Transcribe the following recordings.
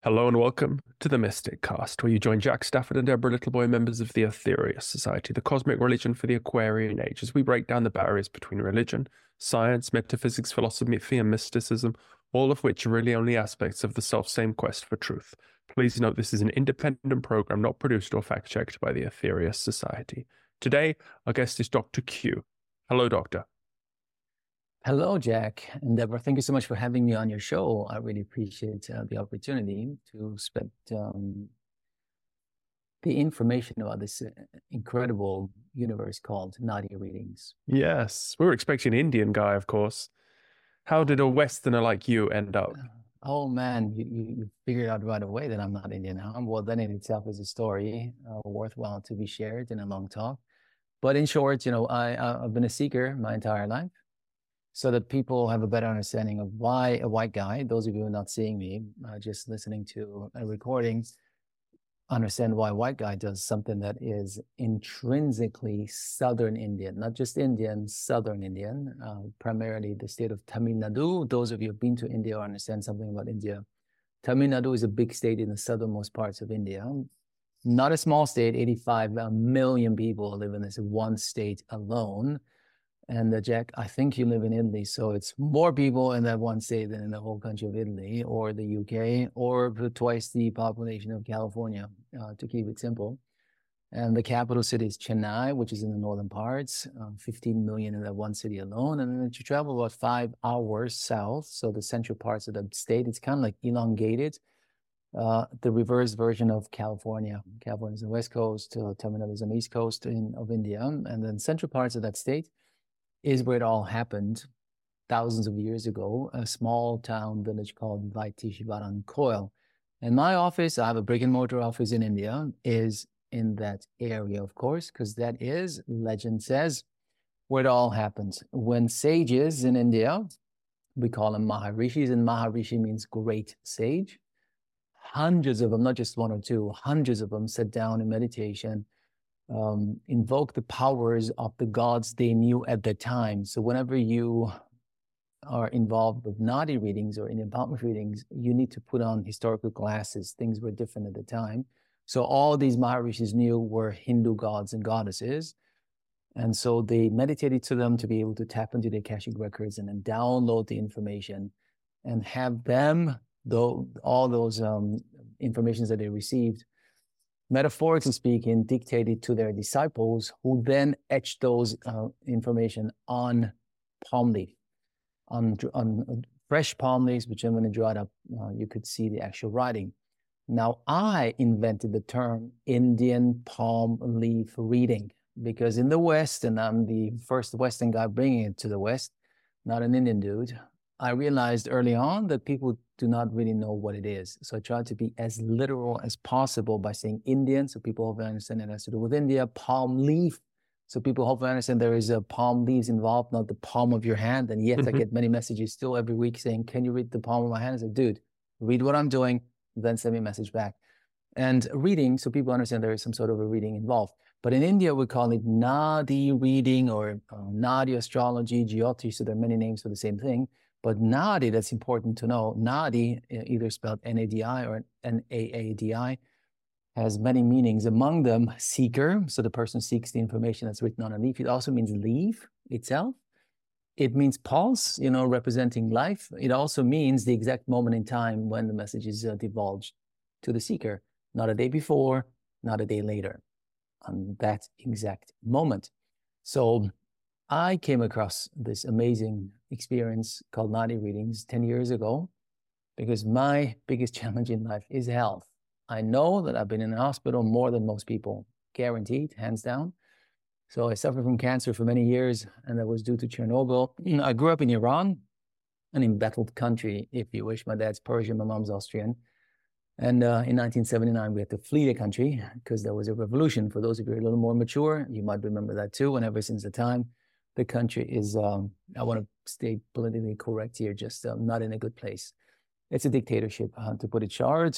Hello and welcome to the Mystic Cast, where you join Jack Stafford and Deborah Littleboy, members of the Aetherius Society, the cosmic religion for the Aquarian Age, as we break down the barriers between religion, science, metaphysics, philosophy, and mysticism, all of which are really only aspects of the self-same quest for truth. Please note this is an independent program, not produced or fact-checked by the Aetherius Society. Today, our guest is Dr. Q. Hello, Doctor. Hello, Jack and Deborah. Thank you so much for having me on your show. I really appreciate the opportunity to spread the information about this incredible universe called Nadi readings. Yes, we were expecting an Indian guy, of course. How did a Westerner like you end up? Oh man, you figured out right away that I'm not Indian. Well, that in itself is a story worthwhile to be shared in a long talk. But in short, I've been a seeker my entire life, so that people have a better understanding of why a white guy, those of you who are not seeing me, just listening to a recording, understand why a white guy does something that is intrinsically Southern Indian, not just Indian, Southern Indian, primarily the state of Tamil Nadu. Those of you who have been to India or understand something about India, Tamil Nadu is a big state in the southernmost parts of India. Not a small state, 85 million people live in this one state alone. And Jack, I think you live in Italy, so it's more people in that one state than in the whole country of Italy or the UK or twice the population of California, to keep it simple. And the capital city is Chennai, which is in the northern parts, 15 million in that one city alone. And then you travel about 5 hours south, so the central parts of the state, it's kind of like elongated, the reverse version of California. California is on the west coast, Tamil Nadu is on the east coast of India. And then central parts of that state is where it all happened thousands of years ago, a small town village called Vaitishvaran Koil. And my office, I have a brick and mortar office in India, is in that area, of course, because that is, legend says, where it all happens. When sages in India, we call them Maharishis, and Maharishi means great sage. Hundreds of them, not just one or two, hundreds of them sat down in meditation, invoke the powers of the gods they knew at the time. So whenever you are involved with Nadi readings or Indian palm readings, you need to put on historical glasses. Things were different at the time. So all these Maharishis knew were Hindu gods and goddesses. And so they meditated to them to be able to tap into the Akashic records and then download the information and have them, though all those informations that they received, metaphorically speaking, dictated to their disciples, who then etched those information on palm leaf, on fresh palm leaves, which when it dried up, you could see the actual writing. Now, I invented the term Indian palm leaf reading, because in the West, and I'm the first Western guy bringing it to the West, not an Indian dude, I realized early on that people do not really know what it is. So I tried to be as literal as possible by saying Indian, so people hopefully understand it has to do with India, palm leaf, so people hopefully understand there is a palm leaves involved, not the palm of your hand. And yet I get many messages still every week saying, can you read the palm of my hand? I said, dude, read what I'm doing, then send me a message back. And reading, so people understand there is some sort of a reading involved. But in India, we call it Nadi reading or Nadi astrology, Jyoti, so there are many names for the same thing. But Nadi, that's important to know, Nadi, either spelled N-A-D-I or N-A-A-D-I, has many meanings. Among them, seeker, so the person seeks the information that's written on a leaf. It also means leaf itself. It means pulse, representing life. It also means the exact moment in time when the message is divulged to the seeker, not a day before, not a day later, on that exact moment. So I came across this amazing experience called Nadi readings 10 years ago, because my biggest challenge in life is health. I know that I've been in the hospital more than most people, guaranteed, hands down. So I suffered from cancer for many years, and that was due to Chernobyl. I grew up in Iran, an embattled country, if you wish. My dad's Persian, my mom's Austrian. And in 1979, we had to flee the country because there was a revolution. For those of you who are a little more mature, you might remember that too. And ever since the time, the country is, I want to stay politically correct here, just not in a good place. It's a dictatorship, to put it short.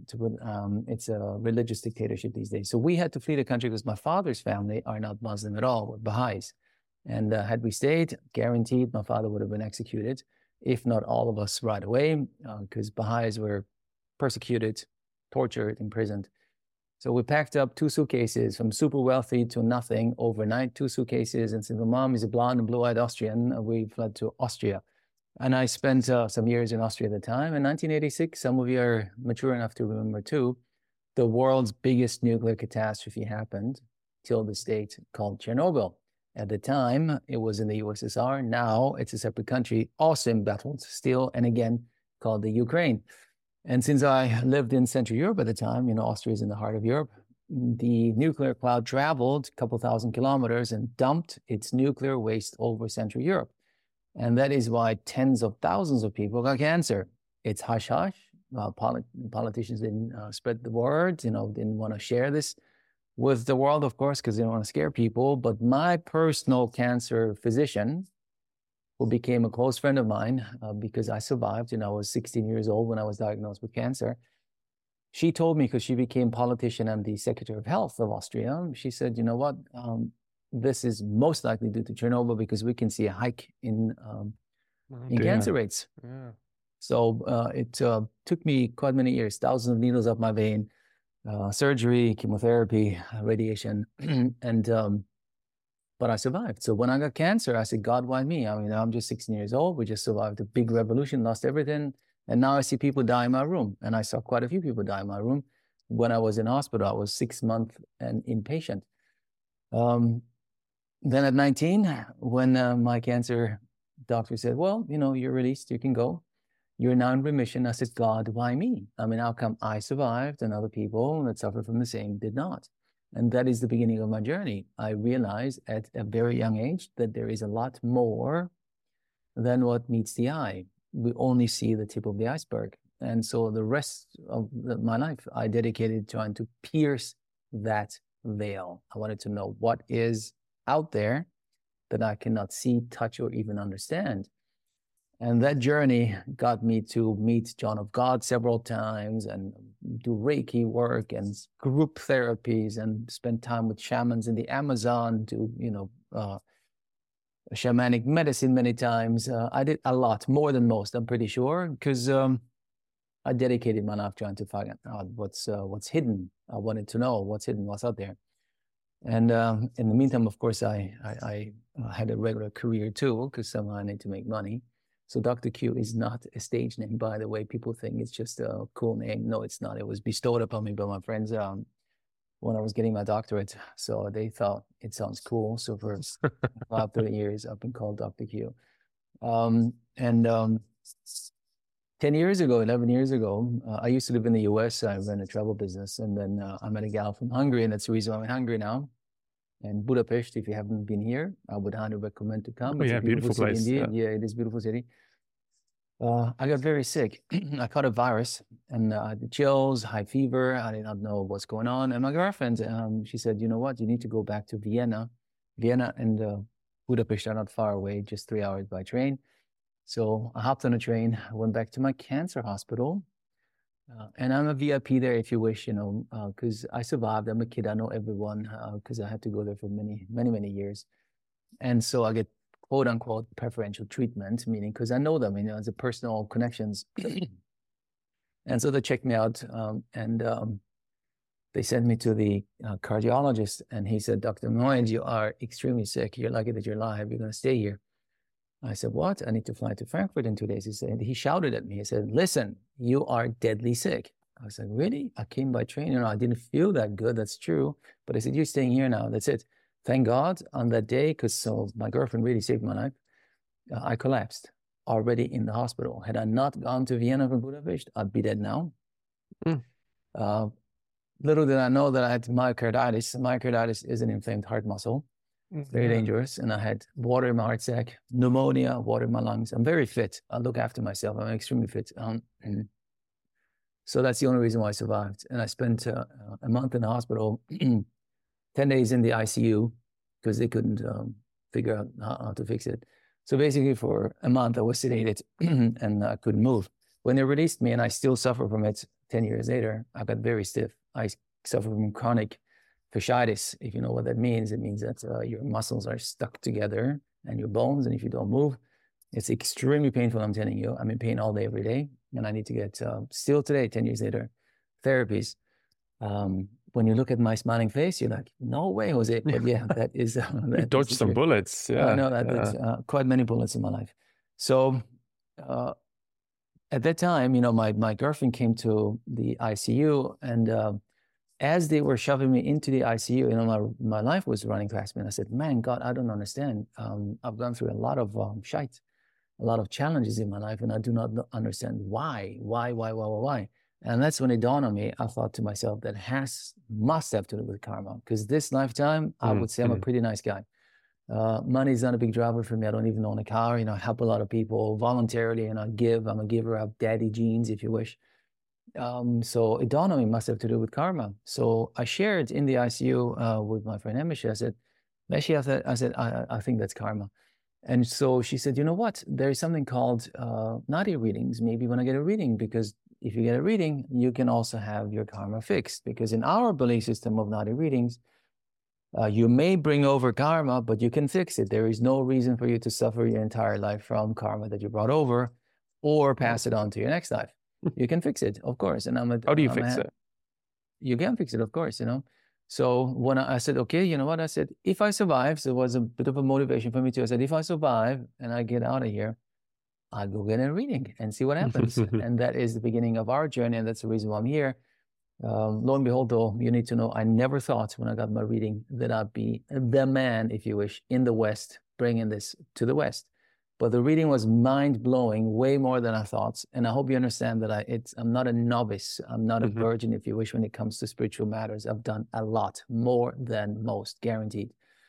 It's a religious dictatorship these days. So we had to flee the country because my father's family are not Muslim at all, we're Baha'is. And had we stayed, guaranteed my father would have been executed, if not all of us right away, because Baha'is were persecuted, tortured, imprisoned. So we packed up 2 suitcases from super wealthy to nothing overnight, 2 suitcases, and since my mom is a blonde and blue-eyed Austrian, we fled to Austria. And I spent some years in Austria at the time. In 1986, some of you are mature enough to remember too, the world's biggest nuclear catastrophe happened till this date, called Chernobyl. At the time, it was in the USSR. Now it's a separate country, also embattled still, and again, called the Ukraine. And since I lived in Central Europe at the time, Austria is in the heart of Europe, the nuclear cloud traveled a couple thousand kilometers and dumped its nuclear waste over Central Europe. And that is why tens of thousands of people got cancer. It's hush-hush. Politicians didn't spread the word, didn't want to share this with the world, of course, because they don't want to scare people. But my personal cancer physician, who became a close friend of mine because I survived, I was 16 years old when I was diagnosed with cancer. She told me, because she became politician and the Secretary of Health of Austria, she said, you know what, this is most likely due to Chernobyl because we can see a hike in cancer rates. Yeah. So it took me quite many years, thousands of needles up my vein, surgery, chemotherapy, radiation, and but I survived. So when I got cancer, I said, God, why me? I mean, I'm just 16 years old. We just survived a big revolution, lost everything. And now I see people die in my room. And I saw quite a few people die in my room. When I was in hospital, I was 6 months and inpatient. Then at 19, when my cancer doctor said, well, you're released, you can go. You're now in remission. I said, God, why me? I mean, how come I survived and other people that suffer from the same did not? And that is the beginning of my journey. I realized at a very young age that there is a lot more than what meets the eye. We only see the tip of the iceberg. And so the rest of my life, I dedicated trying to pierce that veil. I wanted to know what is out there that I cannot see, touch, or even understand. And that journey got me to meet John of God several times and do Reiki work and group therapies and spend time with shamans in the Amazon, do, shamanic medicine many times. I did a lot, more than most, I'm pretty sure, because I dedicated my life trying to find out what's hidden. I wanted to know what's hidden, what's out there. And in the meantime, of course, I had a regular career too, because somehow I need to make money. So Dr. Q is not a stage name, by the way. People think it's just a cool name. No, it's not. It was bestowed upon me by my friends when I was getting my doctorate. So they thought it sounds cool. So for about 30 years, I've been called Dr. Q. 10 years ago, 11 years ago, I used to live in the US. I ran a travel business. And then I met a gal from Hungary, and that's the reason I'm in Hungary now. And Budapest, if you haven't been here, I would highly recommend to come. Oh, yeah, beautiful place. Yeah, it is a beautiful city. I got very sick. I caught a virus, and I had the chills, high fever. I did not know what's going on. And my girlfriend, she said, you know what, you need to go back to Vienna. Vienna and Budapest are not far away, just 3 hours by train. So I hopped on a train, went back to my cancer hospital. And I'm a VIP there, if you wish, because I survived. I'm a kid. I know everyone because I had to go there for many, many, many years. And so I get quote unquote preferential treatment, meaning because I know them, as a personal connections. And so they checked me out and they sent me to the cardiologist. And he said, Dr. Moyes, you are extremely sick. You're lucky that you're alive. You're going to stay here. I said, what? I need to fly to Frankfurt in 2 days. He shouted at me. He said, listen, you are deadly sick. I was like, really? I came by train. I didn't feel that good. That's true. But I said, you're staying here now. That's it. Thank God on that day, because my girlfriend really saved my life. I collapsed already in the hospital. Had I not gone to Vienna from Budapest, I'd be dead now. Little did I know that I had myocarditis. Myocarditis is an inflamed heart muscle. Very dangerous. And I had water in my heart sac, pneumonia, water in my lungs. I'm very fit. I look after myself. I'm extremely fit. So that's the only reason why I survived. And I spent a month in the hospital, 10 days in the ICU, because they couldn't figure out how to fix it. So basically for a month, I was sedated and I couldn't move. When they released me, and I still suffer from it 10 years later, I got very stiff. I suffer from chronic fasciitis. If you know what that means, it means that your muscles are stuck together and your bones, and if you don't move, it's extremely painful, I'm telling you. I'm in pain all day, every day. and I need to get, still today, 10 years later, therapies. When you look at my smiling face, you're like, no way, Jose. But yeah, that is you dodged some bullets. Yeah, no, that's quite many bullets in my life. So at that time, my girlfriend came to the ICU, and as they were shoving me into the ICU, my life was running past me, and I said, man, God, I don't understand. I've gone through a lot of shite, a lot of challenges in my life, and I do not understand why. And that's when it dawned on me. I thought to myself, that must have to do with karma, because this lifetime, I would say I'm a pretty nice guy. Money is not a big driver for me. I don't even own a car. I help a lot of people voluntarily, and I give. I'm a giver. I have daddy genes, if you wish. So it dawned on me, must have to do with karma. So I shared in the ICU with my friend Emishi. I said, I think that's karma. And so she said, you know what? There is something called Nadi readings. Maybe when I get a reading, because if you get a reading, you can also have your karma fixed. Because in our belief system of Nadi readings, you may bring over karma, but you can fix it. There is no reason for you to suffer your entire life from karma that you brought over, or pass it on to your next life. You can fix it, of course. And how do you fix it? You can fix it, of course, So when I said, okay, you know what? I said, if I survive, so it was a bit of a motivation for me too. I said, if I survive and I get out of here, I'll go get a reading and see what happens. And that is the beginning of our journey. And that's the reason why I'm here. Lo and behold, though, you need to know, I never thought when I got my reading that I'd be the man, if you wish, in the West, bringing this to the West. But the reading was mind-blowing, way more than I thought. And I hope you understand that I'm not a novice. I'm not a virgin, if you wish, when it comes to spiritual matters. I've done a lot, more than most, guaranteed.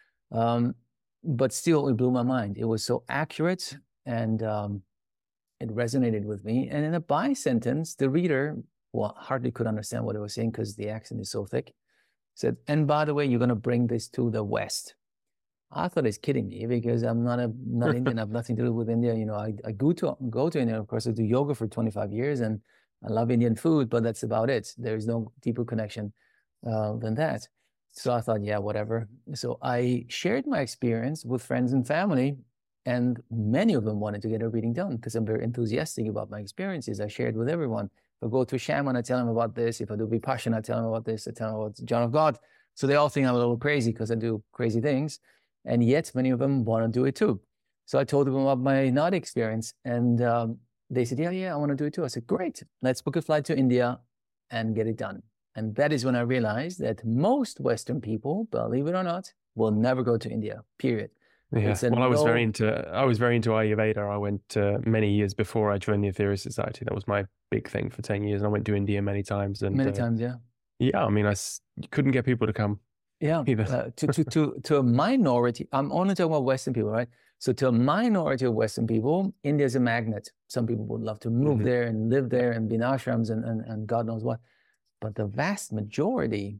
But still, it blew my mind. It was so accurate, and it resonated with me. And in a by-sentence, the reader hardly could understand what I was saying because the accent is so thick. Said, and by the way, you're going to bring this to the West. I thought he's kidding me, because I'm not Indian. I have nothing to do with India. I go to India. Of course, I do yoga for 25 years, and I love Indian food, but that's about it. There is no deeper connection than that. So I thought, yeah, whatever. So I shared my experience with friends and family, and many of them wanted to get a reading done because I'm very enthusiastic about my experiences. I shared with everyone. If I go to a shaman, I tell them about this. If I do Vipassana, I tell them about this. I tell them about John of God. So they all think I'm a little crazy because I do crazy things. And yet many of them want to do it too. So I told them about my Nadi experience, and they said, yeah, I want to do it too. I said, great, let's book a flight to India and get it done. And that is when I realized that most Western people, believe it or not, will never go to India, period. Yeah. Well, I was very into Ayurveda. I went many years before I joined the Aetherius Society. That was my big thing for 10 years. And I went to India many times. Many times, yeah. Yeah, I mean, you couldn't get people to come. Yeah, to a minority, I'm only talking about Western people, right? So to a minority of Western people, India is a magnet. Some people would love to move there and live there and be in ashrams and God knows what. But the vast majority,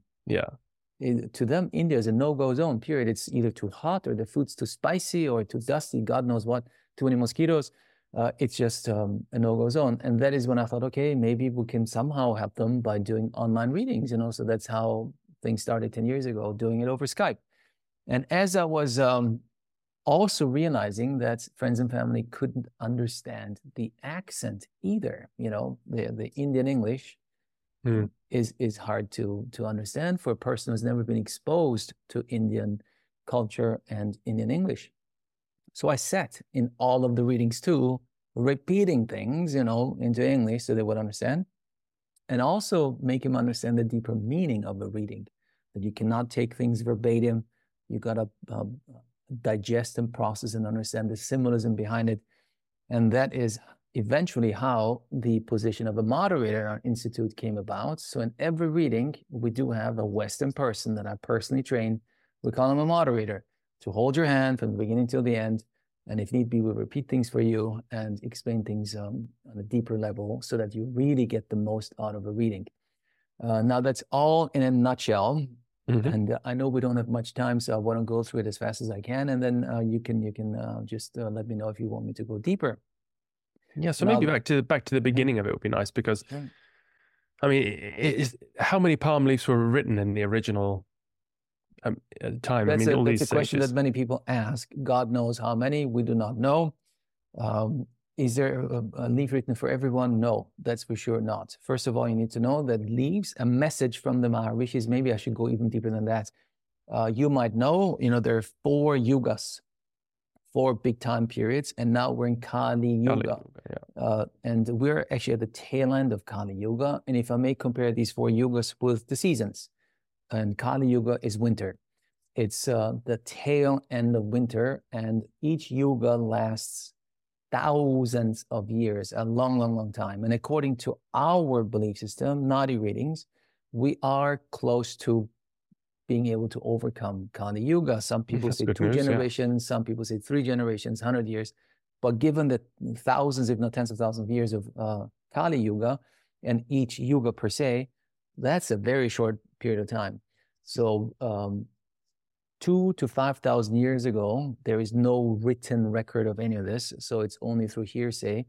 to them, India is a no-go zone, period. It's either too hot, or the food's too spicy, or too dusty, God knows what, too many mosquitoes. It's just a no-go zone. And that is when I thought, okay, maybe we can somehow help them by doing online readings, So that's how things started 10 years ago, doing it over Skype. And as I was also realizing that friends and family couldn't understand the accent either, the Indian English is hard to understand for a person who's never been exposed to Indian culture and Indian English. So I sat in all of the readings too, repeating things, into English so they would understand, and also make him understand the deeper meaning of the reading. That you cannot take things verbatim. You got to digest and process and understand the symbolism behind it. And that is eventually how the position of a moderator in our institute came about. So in every reading, we do have a Western person that I personally train. We call him a moderator, to hold your hand from the beginning till the end. And if need be, we'll repeat things for you and explain things on a deeper level so that you really get the most out of a reading. Now, that's all in a nutshell. And I know we don't have much time, so I want to go through it as fast as I can, and then you can just let me know if you want me to go deeper. Yeah, so maybe back to the beginning of it would be nice, because I mean, how many palm leaves were written in the original time? That's all these a question that many people ask. God knows how many. We do not know. Is there a leaf written for everyone? No, that's for sure not. First of all, you need to know that leaves, a message from the Maharishis, maybe I should go even deeper than that. You might know, there are 4 yugas, 4 big time periods, and now we're in Kali Yuga. And we're actually at the tail end of Kali Yuga. And if I may compare these 4 yugas with the seasons, and Kali Yuga is winter. It's the tail end of winter, and each yuga lasts thousands of years, a long, long, long time. And according to our belief system, Nadi readings, we are close to being able to overcome Kali Yuga. Some people say 2 generations, some people say 3 generations, 100 years. But given the thousands, if not tens of thousands of years of Kali Yuga, and each yuga per se, that's a very short period of time. So 2,000 to 5,000 years ago, there is no written record of any of this, so it's only through hearsay.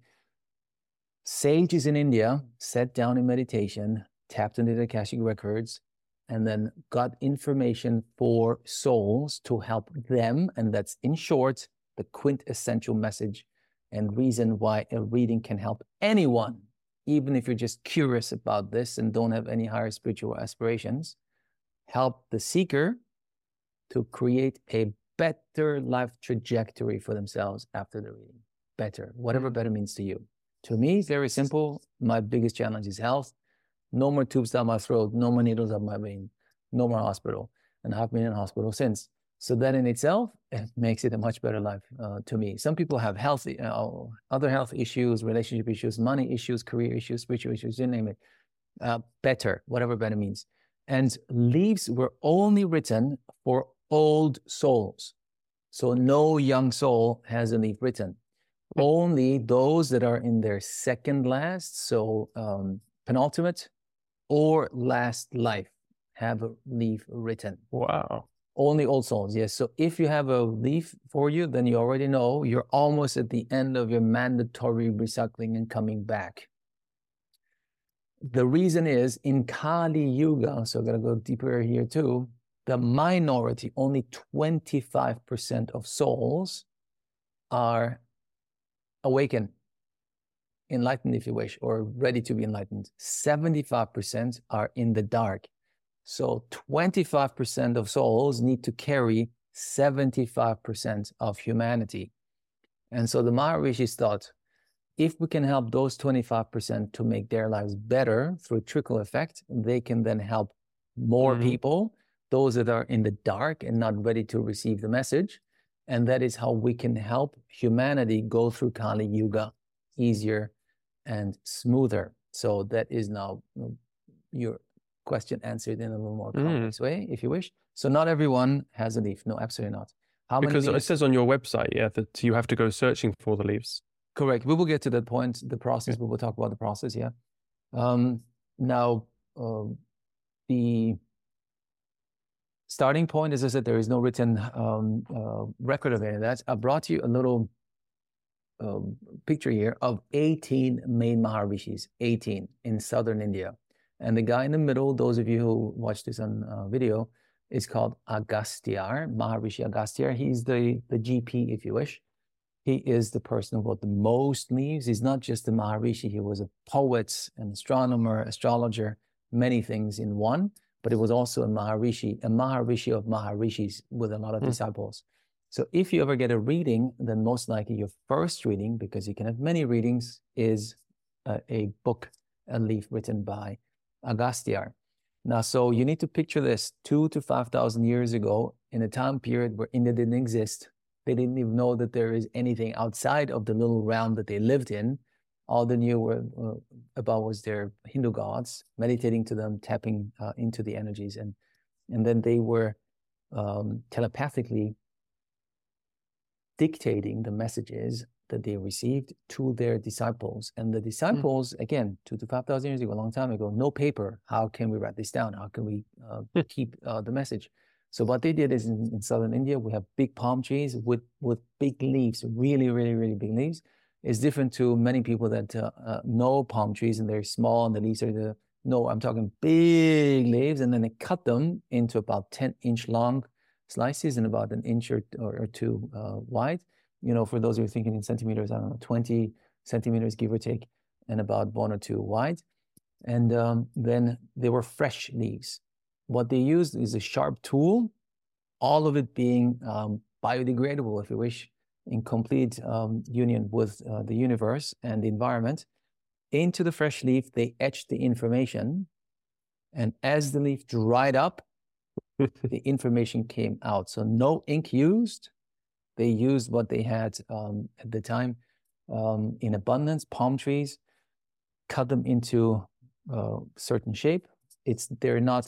Sages in India sat down in meditation, tapped into the Akashic records, and then got information for souls to help them, and that's, in short, the quintessential message and reason why a reading can help anyone, even if you're just curious about this and don't have any higher spiritual aspirations. Help the seeker to create a better life trajectory for themselves after the reading. Better, whatever better means to you. To me, very simple. My biggest challenge is health. No more tubes down my throat, no more needles up my vein, no more hospital. And I've been in hospital since. So that in itself, it makes it a much better life to me. Some people have other health issues, relationship issues, money issues, career issues, spiritual issues, you name it. Better, whatever better means. And leaves were only written for old souls. So no young soul has a leaf written. Only those that are in their second last, so penultimate or last life, have a leaf written. Wow. Only old souls, yes. So if you have a leaf for you, then you already know you're almost at the end of your mandatory recycling and coming back. The reason is in Kali Yuga, so I'm going to go deeper here too, the minority, only 25% of souls are awakened, enlightened if you wish, or ready to be enlightened. 75% are in the dark. So 25% of souls need to carry 75% of humanity. And so the Maharishis thought, if we can help those 25% to make their lives better through trickle effect, they can then help more people, those that are in the dark and not ready to receive the message. And that is how we can help humanity go through Kali Yuga easier and smoother. So that is now your question answered in a little more complex way, if you wish. So not everyone has a leaf. No, absolutely not. Because it says on your website, that you have to go searching for the leaves. Correct. We will get to that point, the process. We will talk about the process, Now, the starting point, as I said, there is no written record of any of that. I brought you a little picture here of 18 main Maharishis, 18 in southern India. And the guy in the middle, those of you who watch this on video, is called Agastya, Maharishi Agastya. He's the GP, if you wish. He is the person who wrote the most leaves. He's not just a Maharishi. He was a poet, an astronomer, astrologer, many things in one. But he was also a Maharishi of Maharishis with a lot of disciples. So if you ever get a reading, then most likely your first reading, because you can have many readings, is a book, a leaf written by Agastya. Now, so you need to picture this 2,000 to 5,000 years ago, in a time period where India didn't exist. They didn't even know that there is anything outside of the little realm that they lived in. All they knew about was their Hindu gods, meditating to them, tapping into the energies. And then they were telepathically dictating the messages that they received to their disciples. And the disciples, again, 2,000 to 5,000 years ago, a long time ago, no paper. How can we write this down? How can we keep the message? So what they did is in southern India, we have big palm trees with big leaves, really, really, really big leaves. It's different to many people that know palm trees and they're small and the leaves are no, I'm talking big leaves, and then they cut them into about 10-inch long slices and about an inch or two wide. For those who are thinking in centimeters, I don't know, 20 centimeters, give or take, and about 1 or 2 wide. And then there were fresh leaves. What they used is a sharp tool, all of it being biodegradable, if you wish, in complete union with the universe and the environment. Into the fresh leaf, they etched the information. And as the leaf dried up, the information came out. So no ink used. They used what they had at the time in abundance, palm trees, cut them into certain shape. They're not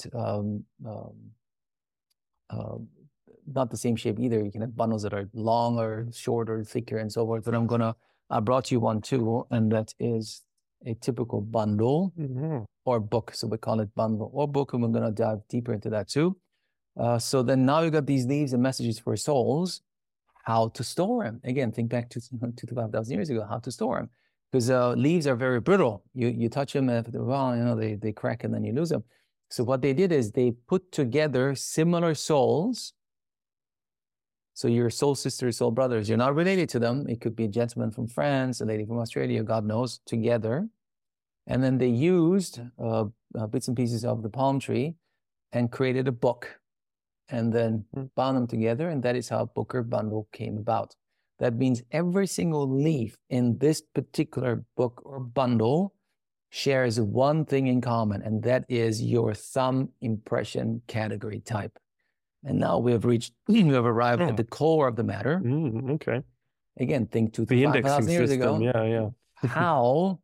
the same shape either. You can have bundles that are longer, shorter, thicker, and so forth. But I brought you one too, and that is a typical bundle or book. So we call it bundle or book, and we're going to dive deeper into that too. So then now you got these leaves and messages for souls, how to store them. Again, think back to 5,000 years ago, how to store them. Because leaves are very brittle. You touch them after a while, they crack and then you lose them. So what they did is they put together similar souls. So your soul sisters, soul brothers, you're not related to them. It could be a gentleman from France, a lady from Australia, God knows, together. And then they used bits and pieces of the palm tree and created a book and then bound them together. And that is how Book or Bundle came about. That means every single leaf in this particular book or bundle shares one thing in common, and that is your thumb impression category type. And now we have arrived at the core of the matter. Okay. Again, think 2,000 to 5,000 years ago. Yeah. How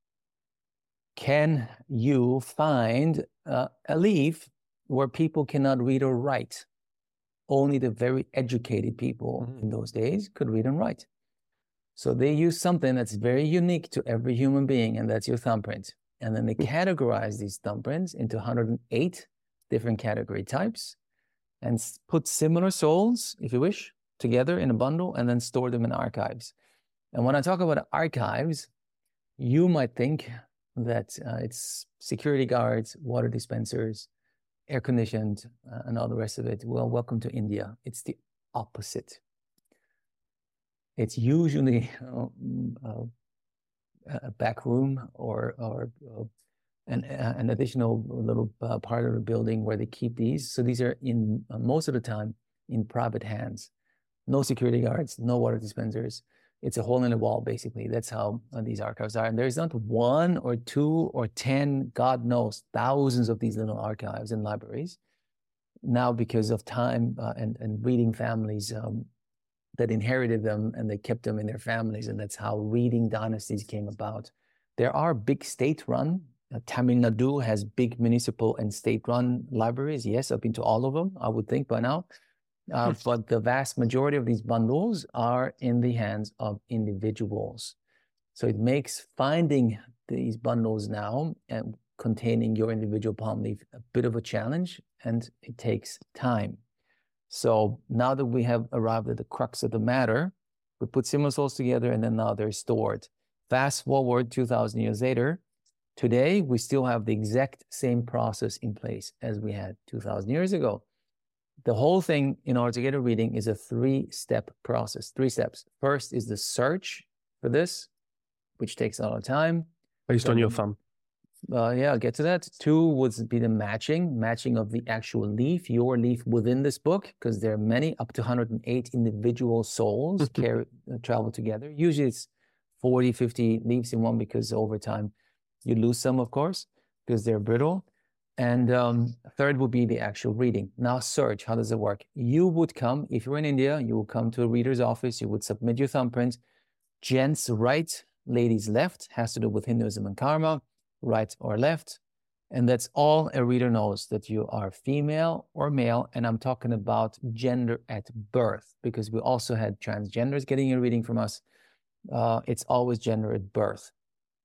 can you find a leaf where people cannot read or write? Only the very educated people in those days could read and write. So they use something that's very unique to every human being, and that's your thumbprint. And then they categorize these thumbprints into 108 different category types and put similar souls, if you wish, together in a bundle and then store them in archives. And when I talk about archives, you might think that it's security guards, water dispensers, air-conditioned, and all the rest of it. Well, welcome to India. It's the opposite. It's usually a back room or an additional little part of the building where they keep these. So these are in most of the time in private hands. No security guards, no water dispensers. It's a hole in the wall, basically. That's how these archives are. And there's not 1 or 2 or 10, God knows, thousands of these little archives and libraries. Now, because of time and reading families that inherited them and they kept them in their families, and that's how reading dynasties came about. There are big state-run. Tamil Nadu has big municipal and state-run libraries. Yes, I've been to all of them, I would think by now. But the vast majority of these bundles are in the hands of individuals. So it makes finding these bundles now and containing your individual palm leaf a bit of a challenge, and it takes time. So now that we have arrived at the crux of the matter, we put similar souls together and then now they're stored. Fast forward 2,000 years later, today we still have the exact same process in place as we had 2,000 years ago. The whole thing, in order to get a reading, is a 3-step process. 3 steps. First is the search for this, which takes a lot of time. Based on your thumb. Yeah, I'll get to that. 2 would be the matching of the actual leaf, your leaf within this book, because there are many, up to 108 individual souls travel together. Usually it's 40, 50 leaves in one, because over time you lose some, of course, because they're brittle. And 3rd would be the actual reading. Now search, how does it work? You would come, if you're in India, you will come to a reader's office, you would submit your thumbprint. Gents right, ladies left, has to do with Hinduism and karma, right or left. And that's all a reader knows, that you are female or male. And I'm talking about gender at birth, because we also had transgenders getting a reading from us. It's always gender at birth.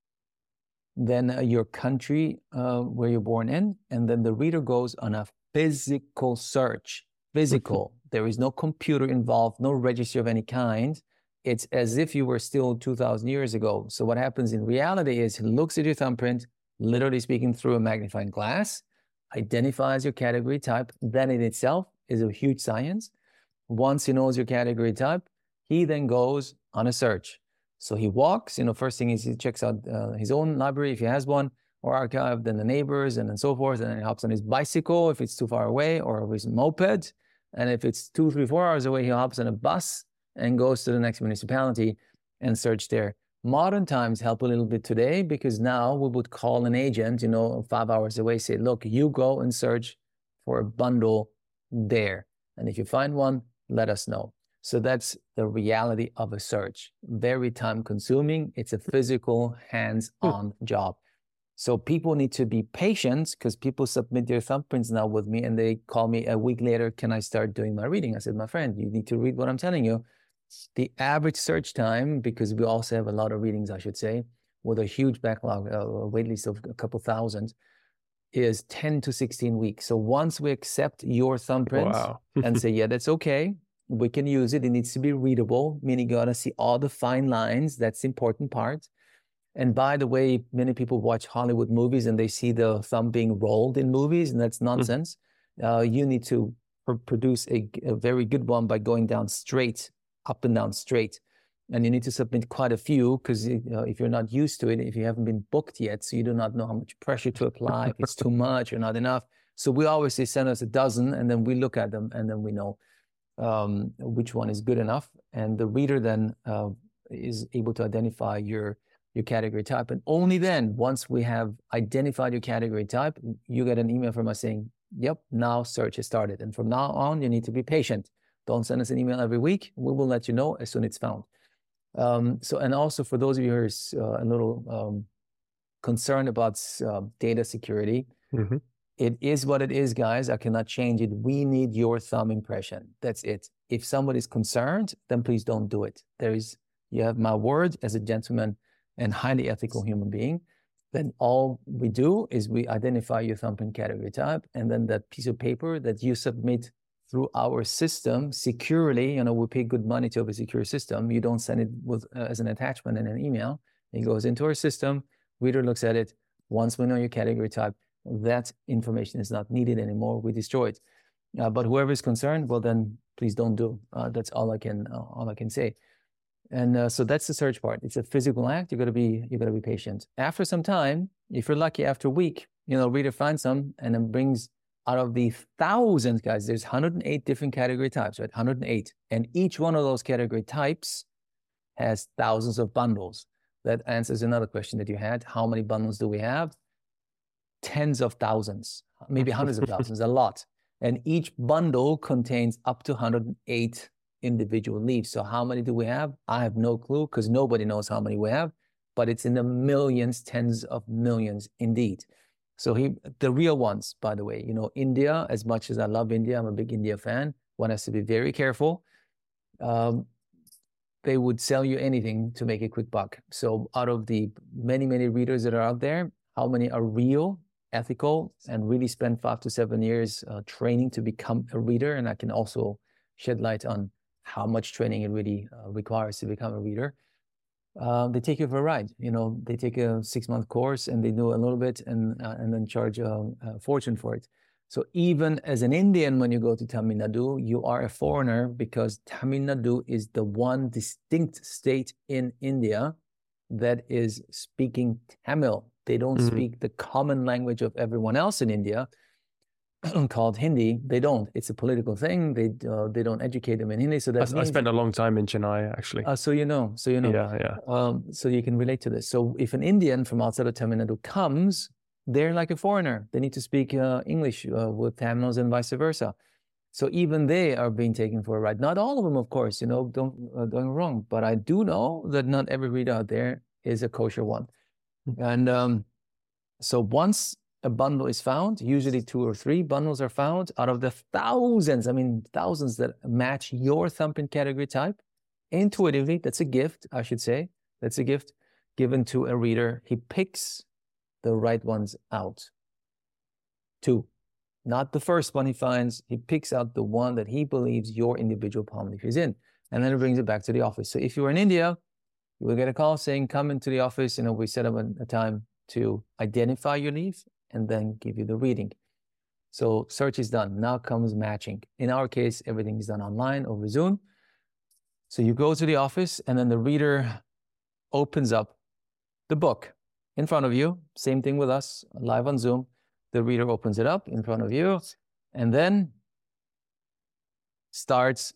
Then your country where you're born in, and then the reader goes on a physical search. Physical. There is no computer involved, no registry of any kind. It's as if you were still 2,000 years ago. So what happens in reality is he looks at your thumbprint, literally speaking, through a magnifying glass, identifies your category type. That in itself is a huge science. Once he knows your category type, he then goes on a search. So he walks, first thing is he checks out his own library if he has one, or archive, then the neighbors, and then so forth. And then he hops on his bicycle if it's too far away, or his moped. And if it's 2, 3, 4 hours away, he hops on a bus and goes to the next municipality and search there. Modern times help a little bit today, because now we would call an agent, 5 hours away, say, look, you go and search for a bundle there. And if you find one, let us know. So that's the reality of a search. Very time consuming. It's a physical, hands-on job. So people need to be patient, because people submit their thumbprints now with me and they call me a week later, can I start doing my reading? I said, my friend, you need to read what I'm telling you. The average search time, because we also have a lot of readings, I should say, with a huge backlog, a wait list of a couple thousand, is 10 to 16 weeks. So once we accept your thumbprint and say, yeah, that's okay, we can use it. It needs to be readable, meaning you gotta see all the fine lines. That's the important part. And by the way, many people watch Hollywood movies and they see the thumb being rolled in movies, and that's nonsense. You need to produce a very good one by going down straight, up and down straight. And you need to submit quite a few, because if you're not used to it, if you haven't been booked yet, so you do not know how much pressure to apply, if it's too much or not enough. So we always say, send us a dozen, and then we look at them, and then we know which one is good enough. And the reader then is able to identify your category type. And only then, once we have identified your category type, you get an email from us saying, yep, now search has started. And from now on, you need to be patient. Don't send us an email every week. We will let you know as soon as it's found. And also for those of you who are a little concerned about data security, it is what it is, guys. I cannot change it. We need your thumb impression. That's it. If somebody's concerned, then please don't do it. You have my word as a gentleman and highly ethical human being. Then all we do is we identify your thumbprint category type, and then that piece of paper that you submit through our system securely, we pay good money to have a secure system. You don't send it with as an attachment in an email. It goes into our system. Reader looks at it. Once we know your category type, that information is not needed anymore. We destroy it. But whoever is concerned, well, then please don't do. That's all I can say. And so that's the search part. It's a physical act. You gotta be patient. After some time, if you're lucky, after a week, reader finds some and then brings. Out of the thousands, guys, there's 108 different category types, right? 108. And each one of those category types has thousands of bundles. That answers another question that you had. How many bundles do we have? Tens of thousands, maybe hundreds of thousands, a lot. And each bundle contains up to 108 individual leaves. So how many do we have? I have no clue, because nobody knows how many we have, but it's in the millions, tens of millions indeed. So the real ones, by the way, India, as much as I love India, I'm a big India fan, one has to be very careful. They would sell you anything to make a quick buck. So out of the many, many readers that are out there, how many are real, ethical, and really spend 5 to 7 years training to become a reader? And I can also shed light on how much training it really requires to become a reader. They take you for a ride. They take a 6-month course and they do a little bit and then charge a fortune for it. So even as an Indian, when you go to Tamil Nadu, you are a foreigner, because Tamil Nadu is the one distinct state in India that is speaking Tamil. They don't speak the common language of everyone else in India, called Hindi. They don't. It's a political thing. They don't educate them in Hindi. So I spent a long time in Chennai, actually. So you know. Yeah. So you can relate to this. So if an Indian from outside of Tamil Nadu comes, they're like a foreigner. They need to speak English with Tamils and vice versa. So even they are being taken for a ride. Not all of them, of course. Don't wrong. But I do know that not every reader out there is a kosher one. And so once a bundle is found, usually 2 or 3 bundles are found out of the thousands that match your thumbprint category type. Intuitively, that's a gift, I should say. That's a gift given to a reader. He picks the right ones out. 2, not the first one he finds. He picks out the one that he believes your individual palm leaf is in, and then he brings it back to the office. So if you're in India, you will get a call saying, come into the office. We set up a time to identify your leaf and then give you the reading. So search is done. Now comes matching. In our case, everything is done online over Zoom. So you go to the office, and then the reader opens up the book in front of you. Same thing with us, live on Zoom. The reader opens it up in front of you and then starts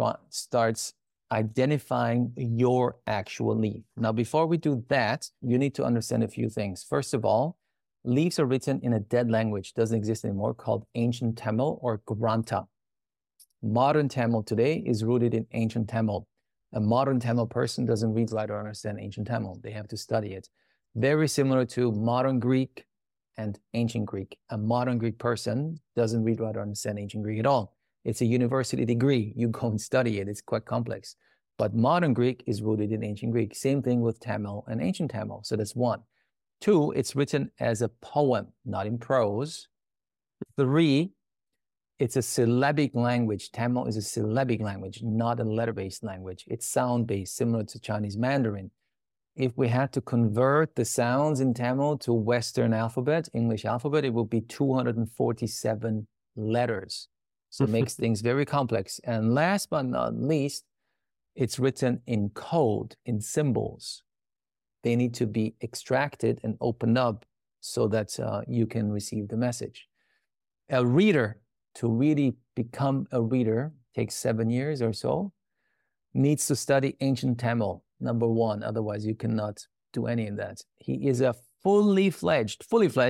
identifying your actual leaf. Now, before we do that, you need to understand a few things. First of all, leaves are written in a dead language, doesn't exist anymore, called ancient Tamil or Grantha. Modern Tamil today is rooted in ancient Tamil. A modern Tamil person doesn't read, write, or understand ancient Tamil. They have to study it. Very similar to modern Greek and ancient Greek. A modern Greek person doesn't read, write, or understand ancient Greek at all. It's a university degree. You go and study it. It's quite complex. But modern Greek is rooted in ancient Greek. Same thing with Tamil and ancient Tamil. So that's one. Two, it's written as a poem, not in prose. Three, it's a syllabic language. Tamil is a syllabic language, not a letter-based language. It's sound-based, similar to Chinese Mandarin. If we had to convert the sounds in Tamil to Western alphabet, English alphabet, it would be 247 letters. So it makes things very complex. And last but not least, it's written in code, in symbols. They need to be extracted and opened up so that you can receive the message. A reader, to really become a reader, takes 7 years or so, needs to study ancient Tamil, number one. Otherwise, you cannot do any of that. He is a fully fledged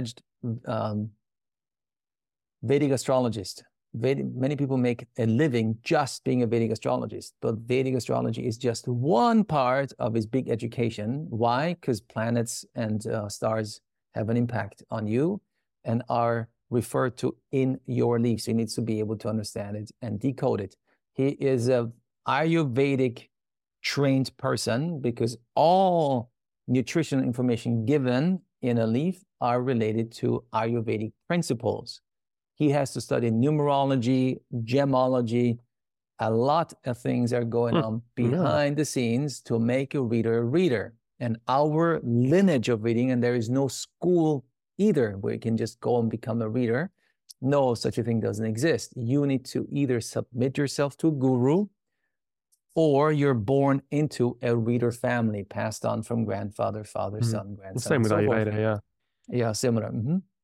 Vedic astrologist. Many people make a living just being a Vedic astrologist, but Vedic astrology is just one part of his big education. Why? Because planets and stars have an impact on you and are referred to in your leaf. So he needs to be able to understand it and decode it. He is a Ayurvedic trained person because all nutritional information given in a leaf are related to Ayurvedic principles. He has to study numerology, gemology. A lot of things are going on behind the scenes to make a reader. And our lineage of reading, and there is no school either where you can just go and become a reader. No, such a thing doesn't exist. You need to either submit yourself to a guru or you're born into a reader family, passed on from grandfather, father, son, grandson. Same with Ayurveda, yeah. Yeah, similar.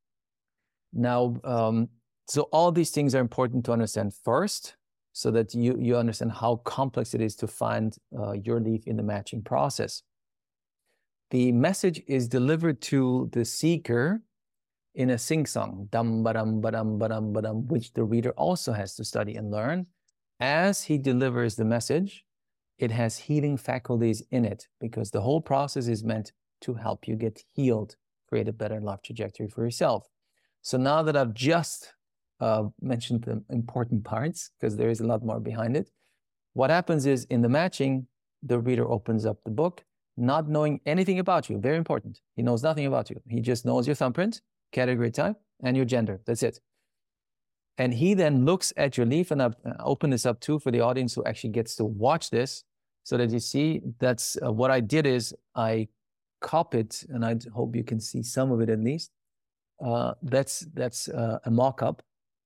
Now, so all these things are important to understand first, so that you understand how complex it is to find your leaf in the matching process. The message is delivered to the seeker in a sing-song, dum badam badam badam badam, which the reader also has to study and learn. As he delivers the message, it has healing faculties in it, because the whole process is meant to help you get healed, create a better life trajectory for yourself. So now that I've just mentioned the important parts, because there is a lot more behind it, what happens is in the matching, the reader opens up the book, not knowing anything about you. Very important. He knows nothing about you. He just knows your thumbprint, category type, and your gender. That's it. And he then looks at your leaf, and I've opened this up too for the audience who actually gets to watch this, so that you see that's what I did is I copied, and I hope you can see some of it at least. That's a mock-up,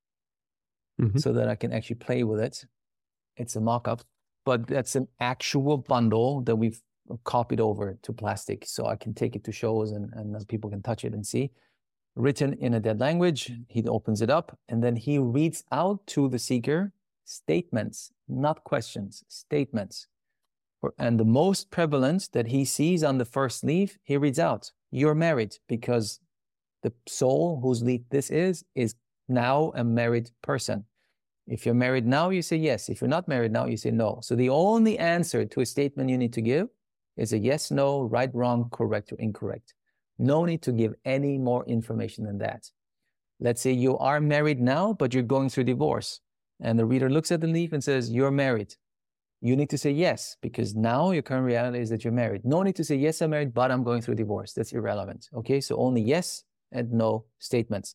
so that I can actually play with it. It's a mock-up, but that's an actual bundle that we've copied over to plastic, so I can take it to shows and people can touch it and see. Written in a dead language, he opens it up, and then he reads out to the seeker statements, not questions, statements. And the most prevalent that he sees on the first leaf, he reads out, "You're married," because the soul whose leaf this is now a married person. If you're married now, you say yes. If you're not married now, you say no. So the only answer to a statement you need to give is a yes, no, right, wrong, correct, or incorrect. No need to give any more information than that. Let's say you are married now, but you're going through divorce. And the reader looks at the leaf and says, "You're married." You need to say yes, because now your current reality is that you're married. No need to say, "Yes, I'm married, but I'm going through divorce." That's irrelevant. Okay, so only yes and no statements.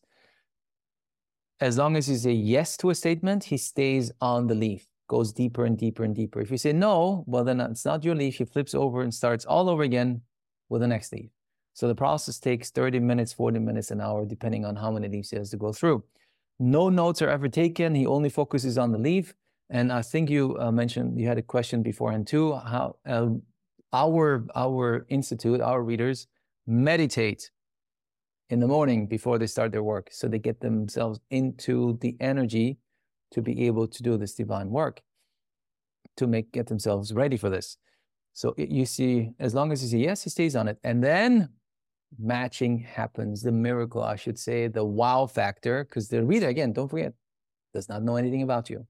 As long as you say yes to a statement, he stays on the leaf, goes deeper and deeper and deeper. If you say no, well, then it's not your leaf. He flips over and starts all over again with the next leaf. So the process takes 30 minutes, 40 minutes, an hour, depending on how many leaves he has to go through. No notes are ever taken. He only focuses on the leaf. And I think you mentioned, you had a question beforehand too, how our institute, our readers meditate in the morning before they start their work, so they get themselves into the energy to be able to do this divine work, to get themselves ready for this. So you see, as long as you say yes, he stays on it. And then matching happens, the miracle, I should say, the wow factor, because the reader, again, don't forget, does not know anything about you.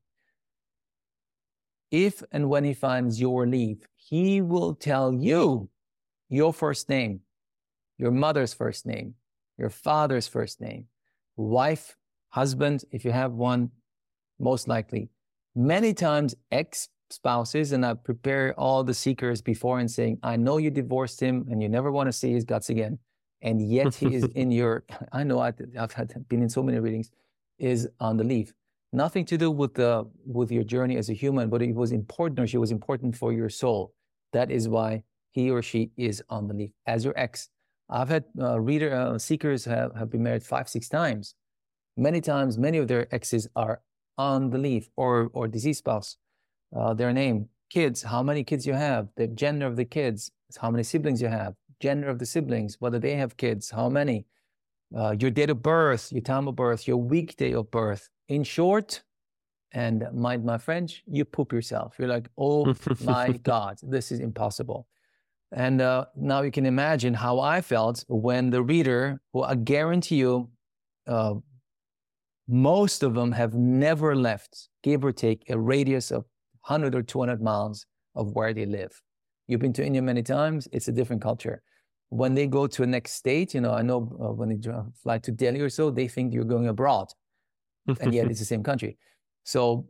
If and when he finds your leaf, he will tell you your first name, your mother's first name, your father's first name, wife, husband, if you have one, most likely. Many times ex-spouses, and I prepare all the seekers before and saying, I know you divorced him and you never want to see his guts again. And yet he is in your, I know I've been in so many readings, is on the leaf. Nothing to do with your journey as a human, but it was important, or she was important for your soul. That is why he or she is on the leaf as your ex. I've had seekers have been married 5-6 times. Many times, many of their exes are on the leaf, or deceased spouse. Their name, kids, how many kids you have, the gender of the kids, how many siblings you have, gender of the siblings, whether they have kids, how many, your date of birth, your time of birth, your weekday of birth. In short, and mind my French, you poop yourself. You're like, oh my God, this is impossible. And now you can imagine how I felt when the reader, who I guarantee you, most of them have never left, give or take, a radius of 100 or 200 miles of where they live. You've been to India many times, it's a different culture. When they go to a next state, I know when they fly to Delhi or so, they think you're going abroad. And yet it's the same country. So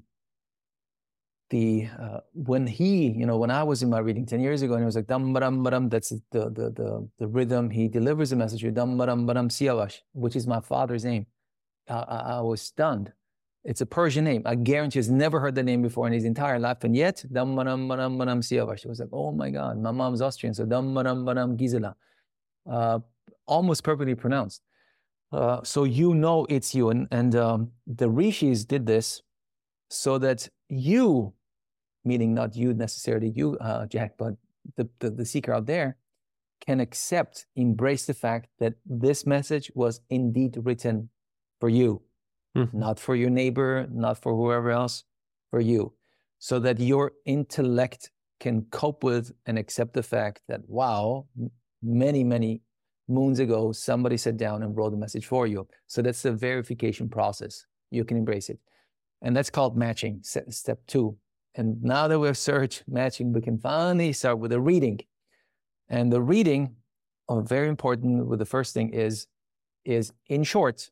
when I was in my reading 10 years ago, and it was like dam baram baram, that's the rhythm. He delivers the message, dam baram baram Siavash, which is my father's name. I was stunned. It's a Persian name. I guarantee he's never heard the name before in his entire life, and yet dam baram baram baram Siavash. It was like, oh my God, my mom's Austrian, so dam baram baram Gisela, almost perfectly pronounced. So it's you. And the rishis did this so that you, meaning not you necessarily, you, Jack, but the seeker out there, can embrace the fact that this message was indeed written for you, not for your neighbor, not for whoever else, for you, so that your intellect can cope with and accept the fact that, wow, many, many moons ago, somebody sat down and wrote a message for you. So that's the verification process. You can embrace it. And that's called matching, step 2. And now that we've searched matching, we can finally start with a reading. And the reading, very important with the first thing is in short,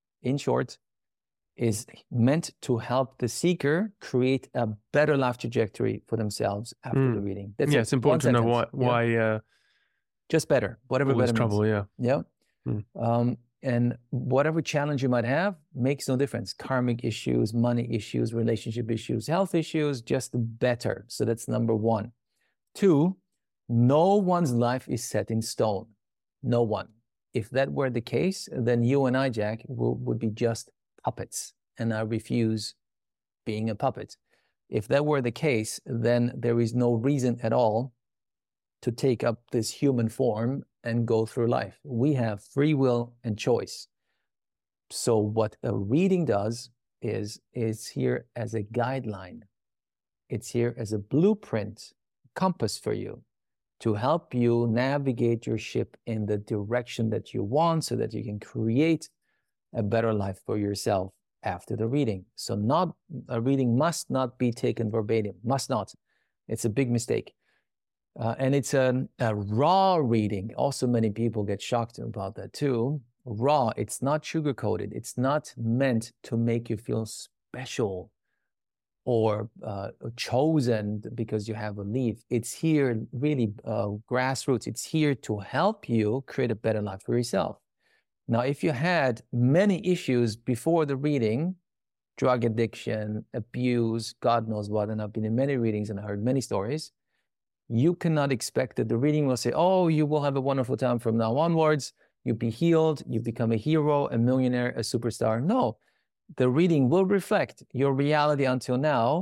is meant to help the seeker create a better life trajectory for themselves after the reading. That's it's important to know why just better, whatever better trouble, means. Yeah. And whatever challenge you might have makes no difference. Karmic issues, money issues, relationship issues, health issues, just better. So that's number 1. 2, no one's life is set in stone. No one. If that were the case, then you and I, Jack, would be just puppets. And I refuse being a puppet. If that were the case, then there is no reason at all to take up this human form and go through life. We have free will and choice. So what a reading does is here as a guideline. It's here as a blueprint, compass for you, to help you navigate your ship in the direction that you want, so that you can create a better life for yourself after the reading. So a reading must not be taken verbatim, must not. It's a big mistake. And it's a raw reading. Also, many people get shocked about that too. Raw, it's not sugar-coated. It's not meant to make you feel special or chosen because you have a leaf. It's here really grassroots. It's here to help you create a better life for yourself. Now, if you had many issues before the reading, drug addiction, abuse, God knows what, and I've been in many readings and I heard many stories, you cannot expect that the reading will say, oh, you will have a wonderful time from now onwards. You'll be healed. You become a hero, a millionaire, a superstar. No, the reading will reflect your reality until now,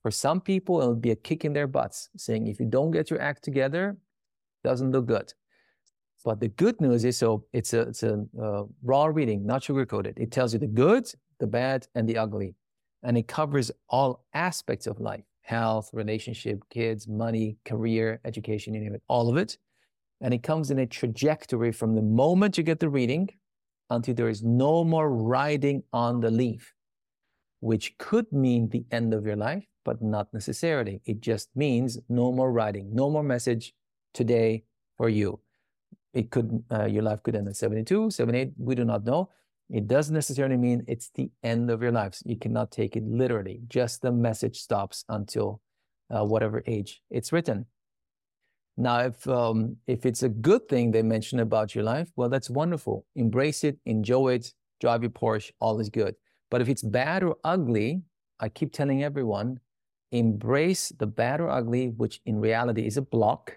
For some people, it'll be a kick in their butts, saying if you don't get your act together, doesn't look good. But the good news is, so it's a raw reading, not sugar-coated. It tells you the good, the bad, and the ugly. And it covers all aspects of life: health, relationship, kids, money, career, education, you name it, all of it. And it comes in a trajectory from the moment you get the reading until there is no more riding on the leaf, which could mean the end of your life, but not necessarily. It just means no more riding, no more message today for you. It could, your life could end at 72, 78, we do not know. It doesn't necessarily mean it's the end of your life. You cannot take it literally. Just the message stops until whatever age it's written. Now, if it's a good thing they mention about your life, well, that's wonderful. Embrace it, enjoy it, drive your Porsche, all is good. But if it's bad or ugly, I keep telling everyone, embrace the bad or ugly, which in reality is a block,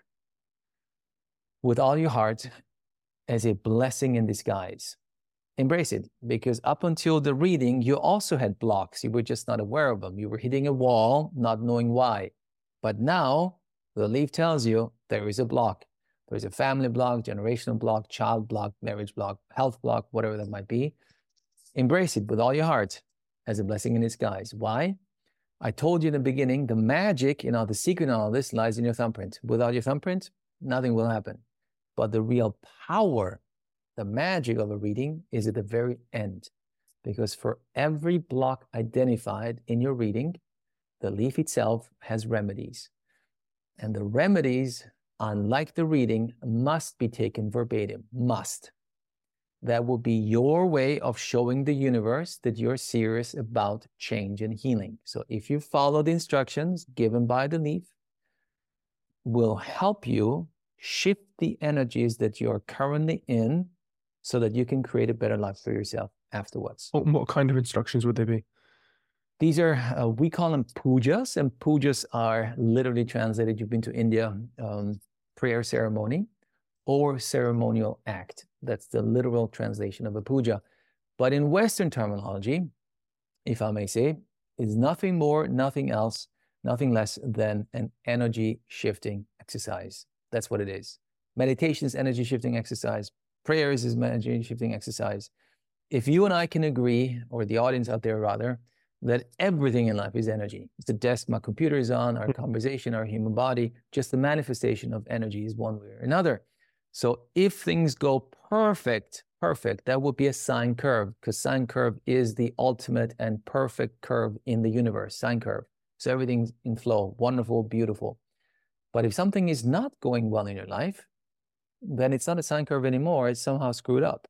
with all your heart, as a blessing in disguise. Embrace it, because up until the reading, you also had blocks. You were just not aware of them. You were hitting a wall, not knowing why. But now, the leaf tells you there is a block. There's a family block, generational block, child block, marriage block, health block, whatever that might be. Embrace it with all your heart as a blessing in disguise. Why? I told you in the beginning, the magic, the secret in all this lies in your thumbprint. Without your thumbprint, nothing will happen. But the real power, the magic of a reading is at the very end. Because for every block identified in your reading, the leaf itself has remedies. And the remedies, unlike the reading, must be taken verbatim. Must. That will be your way of showing the universe that you're serious about change and healing. So if you follow the instructions given by the leaf, will help you shift the energies that you're currently in so that you can create a better life for yourself afterwards. What kind of instructions would they be? These are, we call them pujas, and pujas are literally translated, you've been to India, prayer ceremony or ceremonial act. That's the literal translation of a puja. But in Western terminology, if I may say, is nothing more, nothing else, nothing less than an energy shifting exercise. That's what it is. Meditation is energy shifting exercise. Prayers is energy shifting exercise. If you and I can agree, or the audience out there rather, that everything in life is energy. It's the desk my computer is on, our conversation, our human body, just the manifestation of energy is one way or another. So if things go perfect, that would be a sine curve, because sine curve is the ultimate and perfect curve in the universe, sine curve. So everything's in flow, wonderful, beautiful. But if something is not going well in your life, then it's not a sine curve anymore, it's somehow screwed up.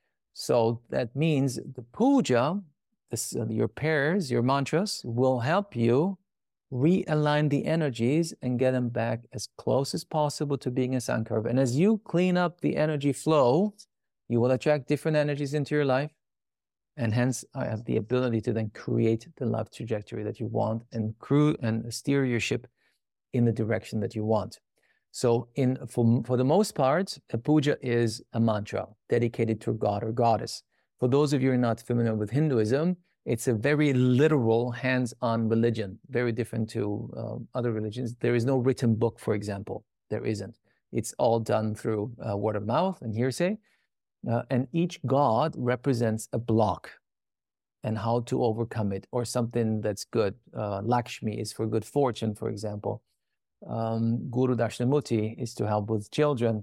So that means the puja, your prayers, your mantras will help you realign the energies and get them back as close as possible to being a sine curve. And as you clean up the energy flow, you will attract different energies into your life. And hence, I have the ability to then create the life trajectory that you want and steer your ship in the direction that you want. So for the most part, a puja is a mantra dedicated to a god or goddess. For those of you who are not familiar with Hinduism, it's a very literal, hands-on religion, very different to other religions. There is no written book, for example. There isn't. It's all done through word of mouth and hearsay. And each god represents a block and how to overcome it, or something that's good. Lakshmi is for good fortune, for example. Guru Dakshinamurti is to help with children.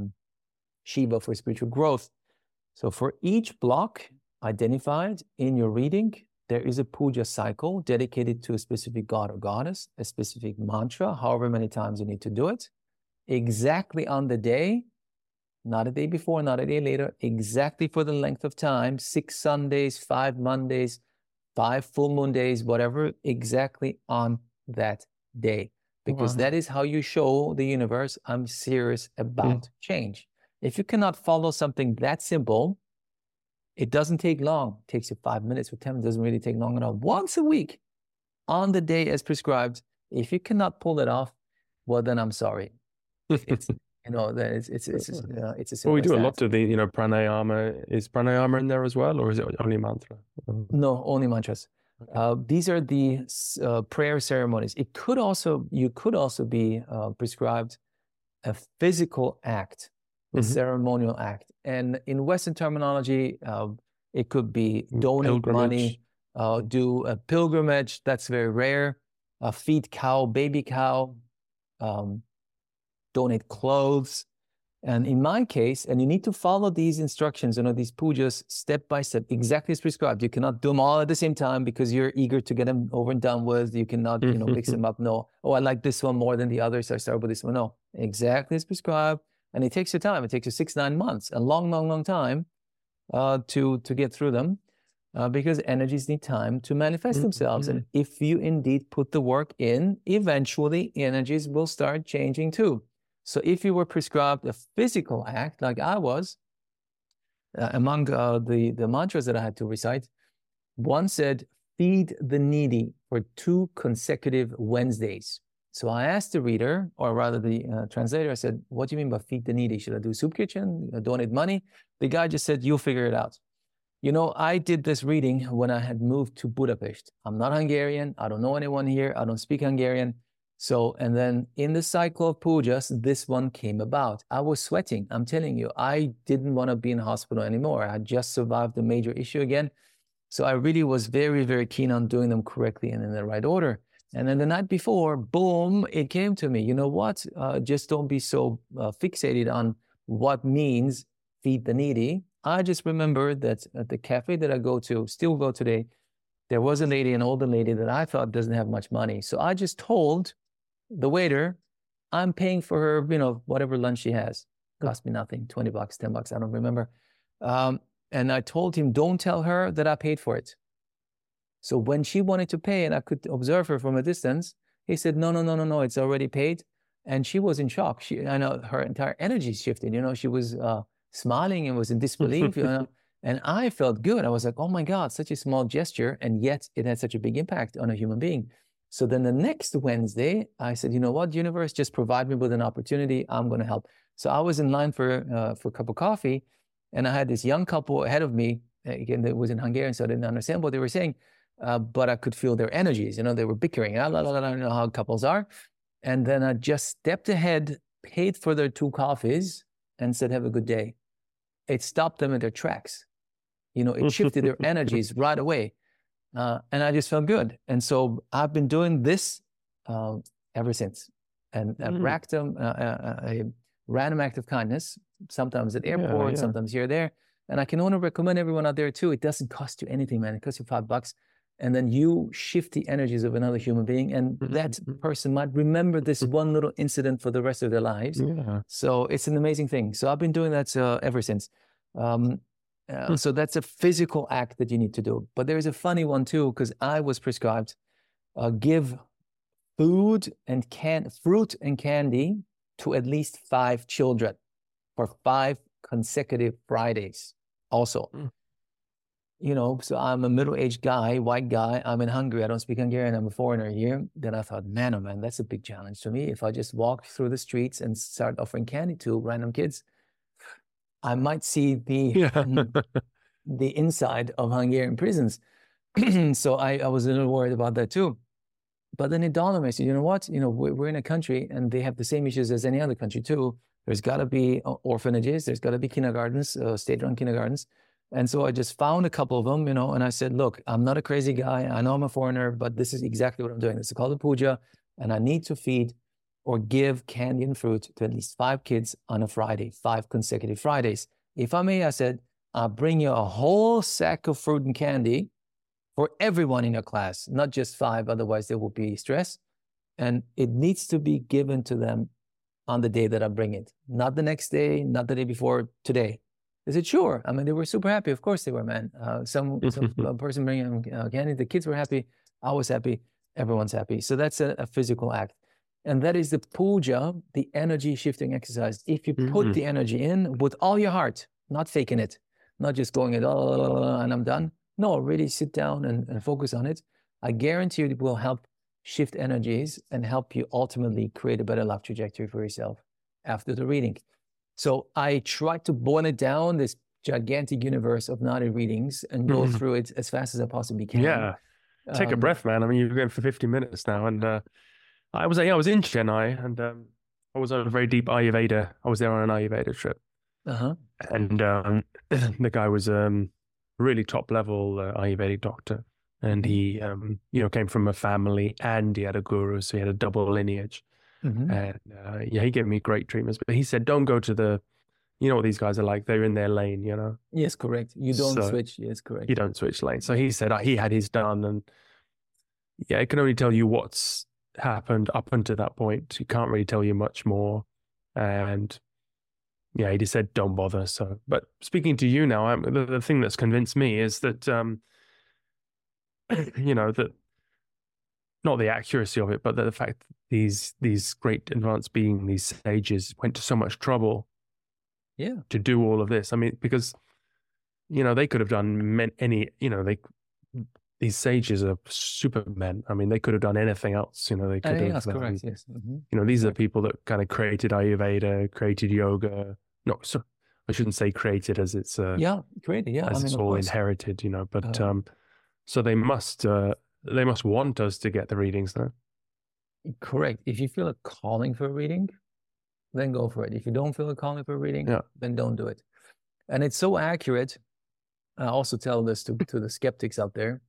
Shiva for spiritual growth. So for each block identified in your reading, there is a puja cycle dedicated to a specific god or goddess, a specific mantra, however many times you need to do it, exactly on the day, not a day before, not a day later, exactly for the length of time, 6 Sundays, 5 Mondays, 5 full moon days, whatever, exactly on that day. Because that is how you show the universe, I'm serious about change. If you cannot follow something that simple, it doesn't take long. It takes you 5 minutes or 10 minutes. It doesn't really take long enough. Once a week, on the day as prescribed. If you cannot pull it off, well, then I'm sorry. It's it's a simple. Well, we do a lot of the pranayama. Is pranayama in there as well, or is it only mantra? No, only mantras. These are the prayer ceremonies. You could also be prescribed a physical act, a ceremonial act. And in Western terminology, it could be donate money, do a pilgrimage. That's very rare. Feed cow, baby cow, donate clothes. And in my case, and you need to follow these instructions, these pujas step by step, exactly as prescribed. You cannot do them all at the same time because you're eager to get them over and done with. You cannot, mix them up. No, I like this one more than the others, so I start with this one. No, exactly as prescribed. And it takes you time. It takes you 6-9 months, a long, long, long time to get through them because energies need time to manifest themselves. And if you indeed put the work in, eventually energies will start changing too. So if you were prescribed a physical act, like I was, among the mantras that I had to recite, one said, feed the needy for 2 consecutive Wednesdays. So I asked the reader, or rather the translator, I said, what do you mean by feed the needy? Should I do soup kitchen, donate money? The guy just said, you'll figure it out. I did this reading when I had moved to Budapest. I'm not Hungarian. I don't know anyone here. I don't speak Hungarian. So, and then in the cycle of pujas, this one came about. I was sweating. I'm telling you, I didn't want to be in hospital anymore. I had just survived a major issue again. So I really was very, very keen on doing them correctly and in the right order. And then the night before, boom, it came to me. You know what? Just don't be so fixated on what means feed the needy. I just remembered that at the cafe that I still go today, there was a lady, an older lady that I thought doesn't have much money. So I just told the waiter, I'm paying for her, whatever lunch she has. Cost me nothing, $20, $10, I don't remember. And I told him, don't tell her that I paid for it. So when she wanted to pay and I could observe her from a distance, he said, no, it's already paid. And she was in shock. I know her entire energy shifted. She was smiling and was in disbelief. And I felt good. I was like, oh my God, such a small gesture. And yet it had such a big impact on a human being. So then the next Wednesday, I said, you know what, universe, just provide me with an opportunity. I'm going to help. So I was in line for a cup of coffee. And I had this young couple ahead of me. Again, it was in Hungarian, so I didn't understand what they were saying. But I could feel their energies. They were bickering. I don't know how couples are. And then I just stepped ahead, paid for their 2 coffees, and said, have a good day. It stopped them in their tracks. It shifted their energies right away. And I just felt good. And so I've been doing this ever since. And a random act of kindness, sometimes at airports, sometimes here or there. And I can only recommend everyone out there too. It doesn't cost you anything, man. It costs you $5. And then you shift the energies of another human being. And that person might remember this one little incident for the rest of their lives. Yeah. So it's an amazing thing. So I've been doing that ever since. So that's a physical act that you need to do. But there's a funny one too, because I was prescribed, give fruit and candy to at least 5 children for 5 consecutive Fridays also. So I'm a middle-aged guy, white guy. I'm in Hungary. I don't speak Hungarian. I'm a foreigner here. Then I thought, man, oh man, that's a big challenge to me. If I just walk through the streets and start offering candy to random kids, I might see the inside of Hungarian prisons. So I was a little worried about that too. But then it dawned on me, I said, you know what? We're in a country and they have the same issues as any other country too. There's got to be orphanages. There's got to be kindergartens, state-run kindergartens. And so I just found a couple of them, and I said, look, I'm not a crazy guy. I know I'm a foreigner, but this is exactly what I'm doing. This is called a puja, and I need to feed or give candy and fruit to at least 5 kids on a Friday, 5 consecutive Fridays. If I may, I said, I'll bring you a whole sack of fruit and candy for everyone in your class, not just 5, otherwise there will be stress. And it needs to be given to them on the day that I bring it, not the next day, not the day before, today. They said, sure. I mean, they were super happy. Of course they were, man. Some person bringing candy, the kids were happy. I was happy. Everyone's happy. So that's a physical act. And that is the puja, the energy shifting exercise. If you put the energy in with all your heart, not faking it, not just going and I'm done. No, really sit down and focus on it. I guarantee you it will help shift energies and help you ultimately create a better life trajectory for yourself after the reading. So I tried to boil it down, this gigantic universe of 90 readings, and go through it as fast as I possibly can. Yeah. Take a breath, man. I mean, you've been going for 50 minutes now, and I was in Chennai, and I was on a very deep Ayurveda. I was there on an Ayurveda trip, and the guy was really top level Ayurvedic doctor, and he came from a family, and he had a guru, so he had a double lineage, and he gave me great treatments. But he said, don't go to the, you know what these guys are like. They're in their lane, you know. Yes, correct. You don't switch. Yes, correct. You don't switch lanes. So he said he had his done, and it can only tell you what's happened up until that point. He can't really tell you much more. And he just said, don't bother. So, but speaking to you now, the thing that's convinced me is that, that not the accuracy of it, but the fact that these great advanced beings, these sages, went to so much trouble to do all of this. I mean, because, they could have done these sages are supermen. I mean, they could have done anything else. They could have. That's correct. Yes. These are people that kind of created Ayurveda, created yoga. No, so I shouldn't say created, as it's created. Yeah, as it's all inherited. But so they must want us to get the readings, though. Correct. If you feel a calling for a reading, then go for it. If you don't feel a calling for a reading, then don't do it. And it's so accurate. I also tell this to the skeptics out there.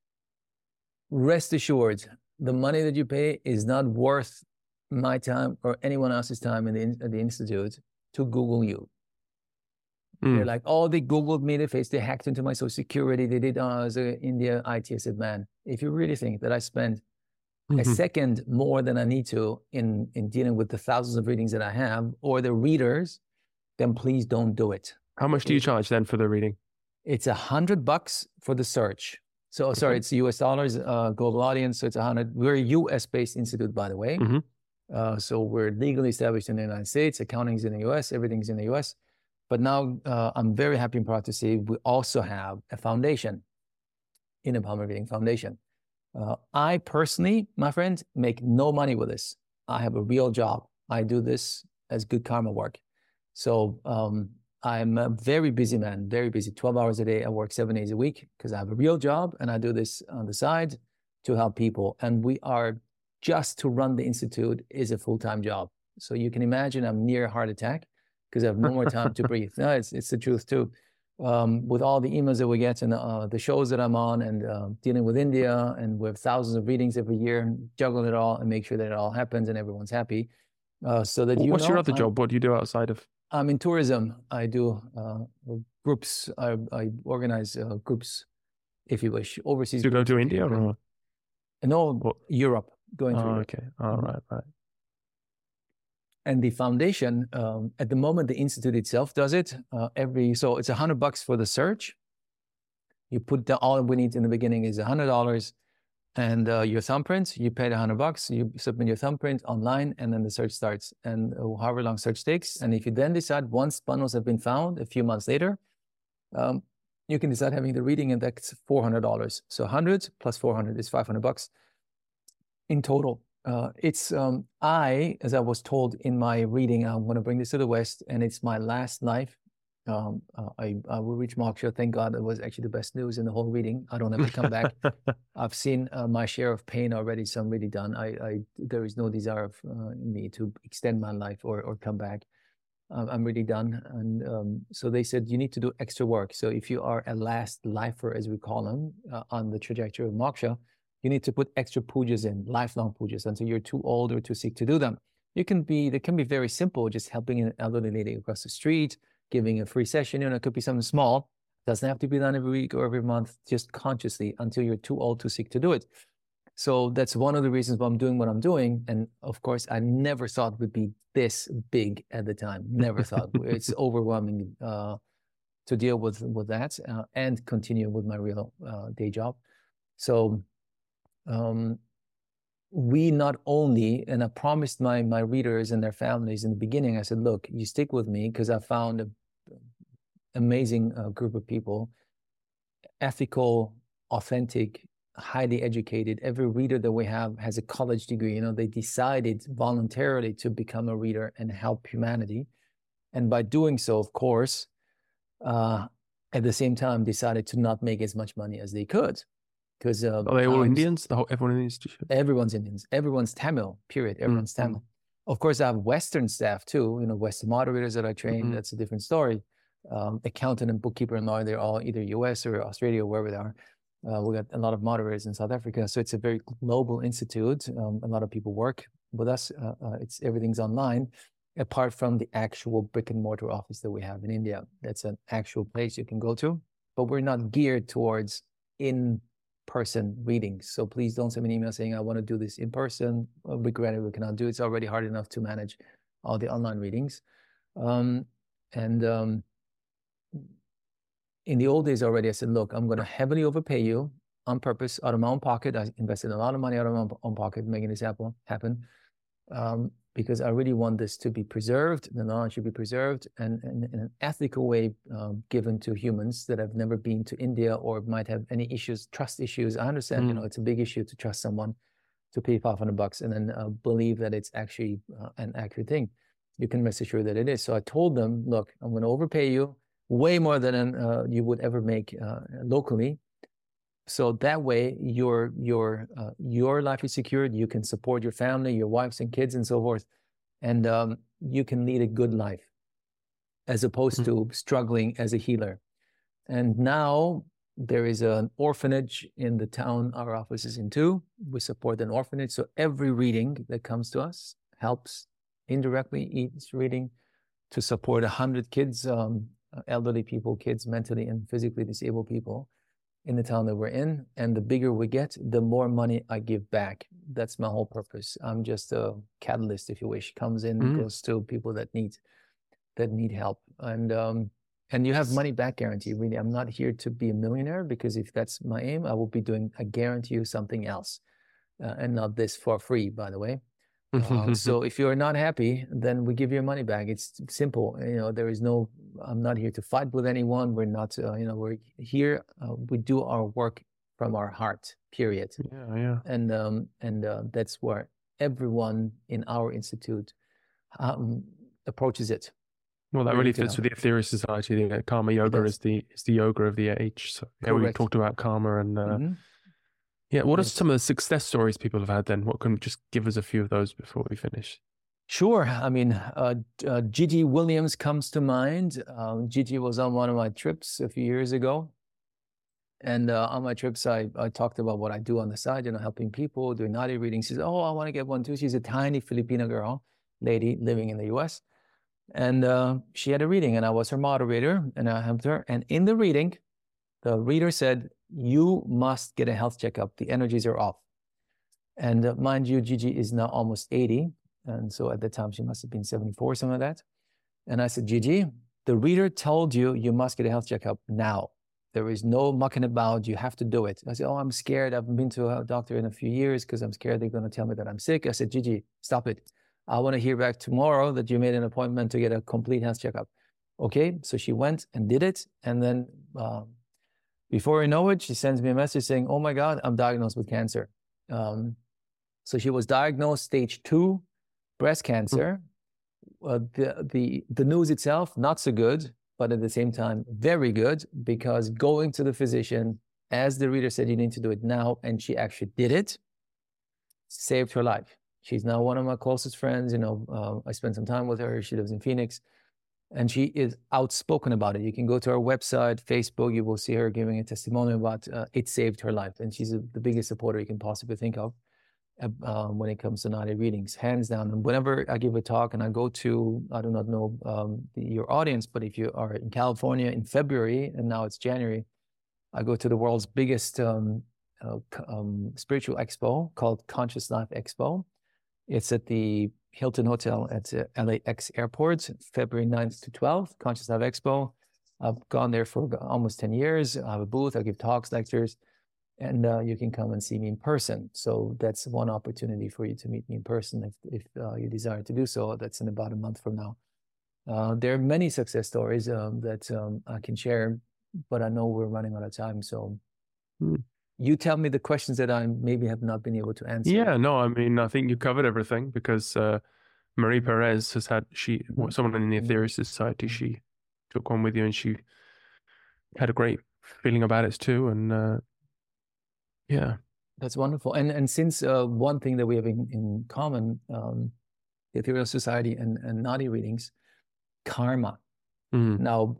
Rest assured, the money that you pay is not worth my time or anyone else's time at the Institute to Google you. They're like, they Googled me, they hacked into my social security, they did as an India IT. I said, man, if you really think that I spend a second more than I need to in dealing with the thousands of readings that I have or the readers, then please don't do it. How much do you charge then for the reading? It's $100 for the search. So sorry, it's US dollars, global audience. So it's 100. We're a US based institute, by the way. So we're legally established in the United States. Accounting's in the US. Everything's in the US. But now I'm very happy and proud to say we also have a foundation, in a Palmer Reading Foundation. I personally, my friend, make no money with this. I have a real job. I do this as good karma work. So I'm a very busy man, very busy, 12 hours a day. I work 7 days a week because I have a real job and I do this on the side to help people. And we are just to run the Institute is a full-time job. So you can imagine I'm near a heart attack because I have no more time to breathe. No, it's the truth too. With all the emails that we get and the shows that I'm on and dealing with India and with thousands of readings every year, juggle it all and make sure that it all happens and everyone's happy. So that What's your other job? What do you do outside of? I'm in tourism. I do groups. I organize groups, if you wish, overseas. Do you go to India or? No, Europe. Going to Europe. Okay. All right. And the foundation, at the moment, the Institute itself does it. So it's $100 for the search. You put all we need in the beginning is $100 and your thumbprint. You pay the $100. You submit your thumbprint online, and then the search starts. And however long search takes. And if you then decide once bundles have been found, a few months later, you can decide having the reading, and that's $400. So 100 plus 400 is $500 in total. As I was told in my reading, I'm going to bring this to the West, and it's my last life. I will reach moksha. Thank God. It was actually the best news in the whole reading. I don't have to come back. I've seen my share of pain already, so I'm really done. There is no desire in me to extend my life or come back. I'm really done. And so they said, you need to do extra work. So if you are a last lifer, as we call them, on the trajectory of moksha, you need to put extra pujas in, lifelong pujas, until you're too old or too sick to do them. They can be very simple, just helping an elderly lady across the street, giving a free session. It could be something small. Doesn't have to be done every week or every month, just consciously until you're too old, too sick to do it. So that's one of the reasons why I'm doing what I'm doing. And of course, I never thought it would be this big at the time. Never thought. It's overwhelming to deal with that and continue with my real day job. So we not only, and I promised my readers and their families in the beginning, I said, look, you stick with me because I found an amazing group of people, ethical, authentic, highly educated. Every reader that we have has a college degree. They decided voluntarily to become a reader and help humanity. And by doing so, of course, at the same time, decided to not make as much money as they could. because Are they all Indians? Everyone in the institution? Everyone's Indians. Everyone's Tamil. Period. Everyone's Tamil. Of course, I have Western staff too. Western moderators that I train. That's a different story. Accountant and bookkeeper and lawyer, they're all either US or Australia, wherever they are. We got a lot of moderators in South Africa, so it's a very global institute. A lot of people work with us. Everything's online, apart from the actual brick and mortar office that we have in India. That's an actual place you can go to, but we're not geared towards in-person readings. So please don't send me an email saying I want to do this in person. Regrettably, we cannot do it. It's already hard enough to manage all the online readings. In the old days already, I said, look, I'm going to heavily overpay you on purpose, out of my own pocket. I invested a lot of money out of my own pocket making this happen, because I really want this to be preserved. The knowledge should be preserved and in an ethical way, given to humans that have never been to India or might have any issues, trust issues. I understand, it's a big issue to trust someone to pay $500 and then believe that it's actually an accurate thing. You can rest assured that it is. So I told them, look, I'm going to overpay you way more than you would ever make locally. So that way your life is secured. You can support your family, your wives and kids and so forth. And you can lead a good life as opposed to struggling as a healer. And now there is an orphanage in the town our office is in too. We support an orphanage. So every reading that comes to us helps indirectly each reading to support 100 kids, elderly people, kids, mentally and physically disabled people in the town that we're in. And the bigger we get, the more money I give back. That's my whole purpose. I'm just a catalyst, if you wish. Comes in, goes to people that need help. And you have money back guarantee. Really, I'm not here to be a millionaire, because if that's my aim, I will be doing, I guarantee you, something else, and not this for free, by the way. So if you're not happy, then we give you your money back. It's simple. There is no, I'm not here to fight with anyone. We're not, we're here. We do our work from our heart, period. Yeah. And that's where everyone in our institute approaches it. Well, that really fits with the Aetherius Society. The Karma Yoga is the yoga of the age. So yeah, we talked about karma and yeah. What are some of the success stories people have had then? What can just give us a few of those before we finish? Sure. I mean, Gigi Williams comes to mind. Gigi was on one of my trips a few years ago. And on my trips, I talked about what I do on the side, helping people, doing Nadi readings. She says, oh, I want to get one too. She's a tiny Filipina lady living in the US. And she had a reading and I was her moderator and I helped her. And in the reading, the reader said, you must get a health checkup. The energies are off. And mind you, Gigi is now almost 80. And so at the time, she must have been 74, something like that. And I said, Gigi, the reader told you you must get a health checkup now. There is no mucking about. You have to do it. I said, oh, I'm scared. I haven't been to a doctor in a few years because I'm scared they're going to tell me that I'm sick. I said, Gigi, stop it. I want to hear back tomorrow that you made an appointment to get a complete health checkup. Okay, so she went and did it. And then before I know it, she sends me a message saying, oh my God, I'm diagnosed with cancer. So she was diagnosed stage 2 breast cancer. The news itself, not so good, but at the same time, very good, because going to the physician, as the reader said, you need to do it now, and she actually did it, saved her life. She's now one of my closest friends. I spent some time with her. She lives in Phoenix, and she is outspoken about it. You can go to her website, Facebook, you will see her giving a testimonial about it saved her life. And she's the biggest supporter you can possibly think of when it comes to Nadi readings, hands down. And whenever I give a talk and I go to, I do not know your audience, but if you are in California in February, and now it's January, I go to the world's biggest spiritual expo called Conscious Life Expo. It's at the Hilton Hotel at LAX Airport, February 9th to 12th, Conscious Life Expo. I've gone there for almost 10 years. I have a booth, I give talks, lectures, and you can come and see me in person. So that's one opportunity for you to meet me in person if you desire to do so. That's in about a month from now. There are many success stories that I can share, but I know we're running out of time. So you tell me the questions that I maybe have not been able to answer. Yeah, no, I mean, I think you covered everything because Marie Perez has had, someone in the Aetherius Society, she took one with you and she had a great feeling about it too. And Yeah. That's wonderful. And since one thing that we have in common, the Ethereal Society and Nadi readings, karma. Now,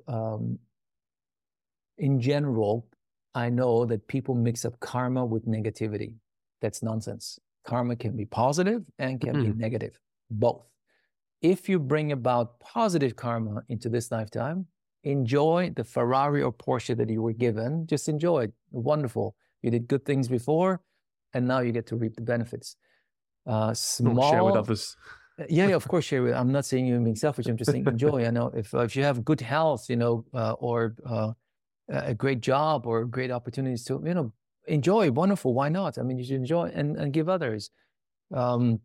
in general, I know that people mix up karma with negativity. That's nonsense. Karma can be positive and can be negative, both. If you bring about positive karma into this lifetime, enjoy the Ferrari or Porsche that you were given. Just enjoy it. Wonderful. You did good things before, and now you get to reap the benefits. Small, share with others. Yeah, of course, share with. I'm not saying you're being selfish. I'm just saying enjoy. I know if you have good health, or a great job or great opportunities to, enjoy. Wonderful. Why not? I mean, you should enjoy and give others. And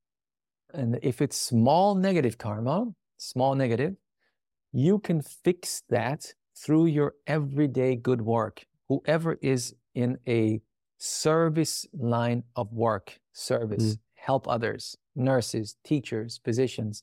if it's small negative karma, small negative, you can fix that through your everyday good work. Whoever is in a service line of work, help others, nurses, teachers, physicians,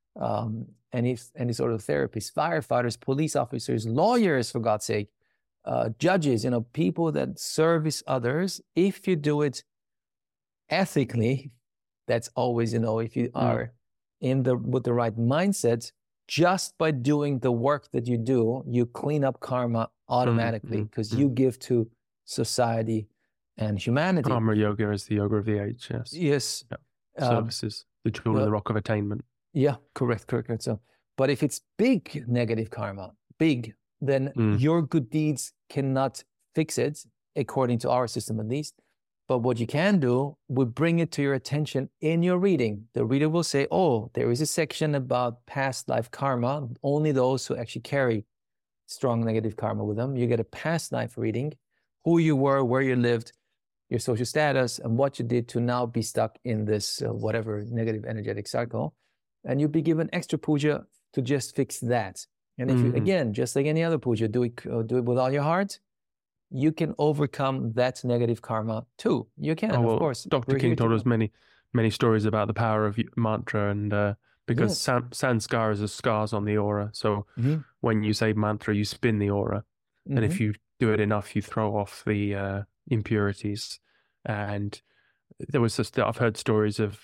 any sort of therapists, firefighters, police officers, lawyers, for God's sake, judges, people that service others. If you do it ethically, that's always, if you are with the right mindset, just by doing the work that you do, you clean up karma automatically, because you give to society and humanity. Karma yoga is the yoga of the age. Yes. Yes. Yeah. Services, the jewel in the rock of attainment. Yeah, correct. So, but if it's big negative karma, then your good deeds cannot fix it, according to our system at least. But what you can do, we bring it to your attention in your reading. The reader will say, oh, there is a section about past life karma. Only those who actually carry strong negative karma with them. You get a past life reading, who you were, where you lived, your social status, and what you did to now be stuck in this whatever negative energetic cycle. And you'll be given extra puja to just fix that. And if you, again, just like any other puja, do it with all your heart, you can overcome that negative karma too. You can, of course. Dr. King told us many stories about the power of mantra, and because sanskaras are scars on the aura. So when you say mantra, you spin the aura. And if you do it enough, you throw off the impurities. And I've heard stories of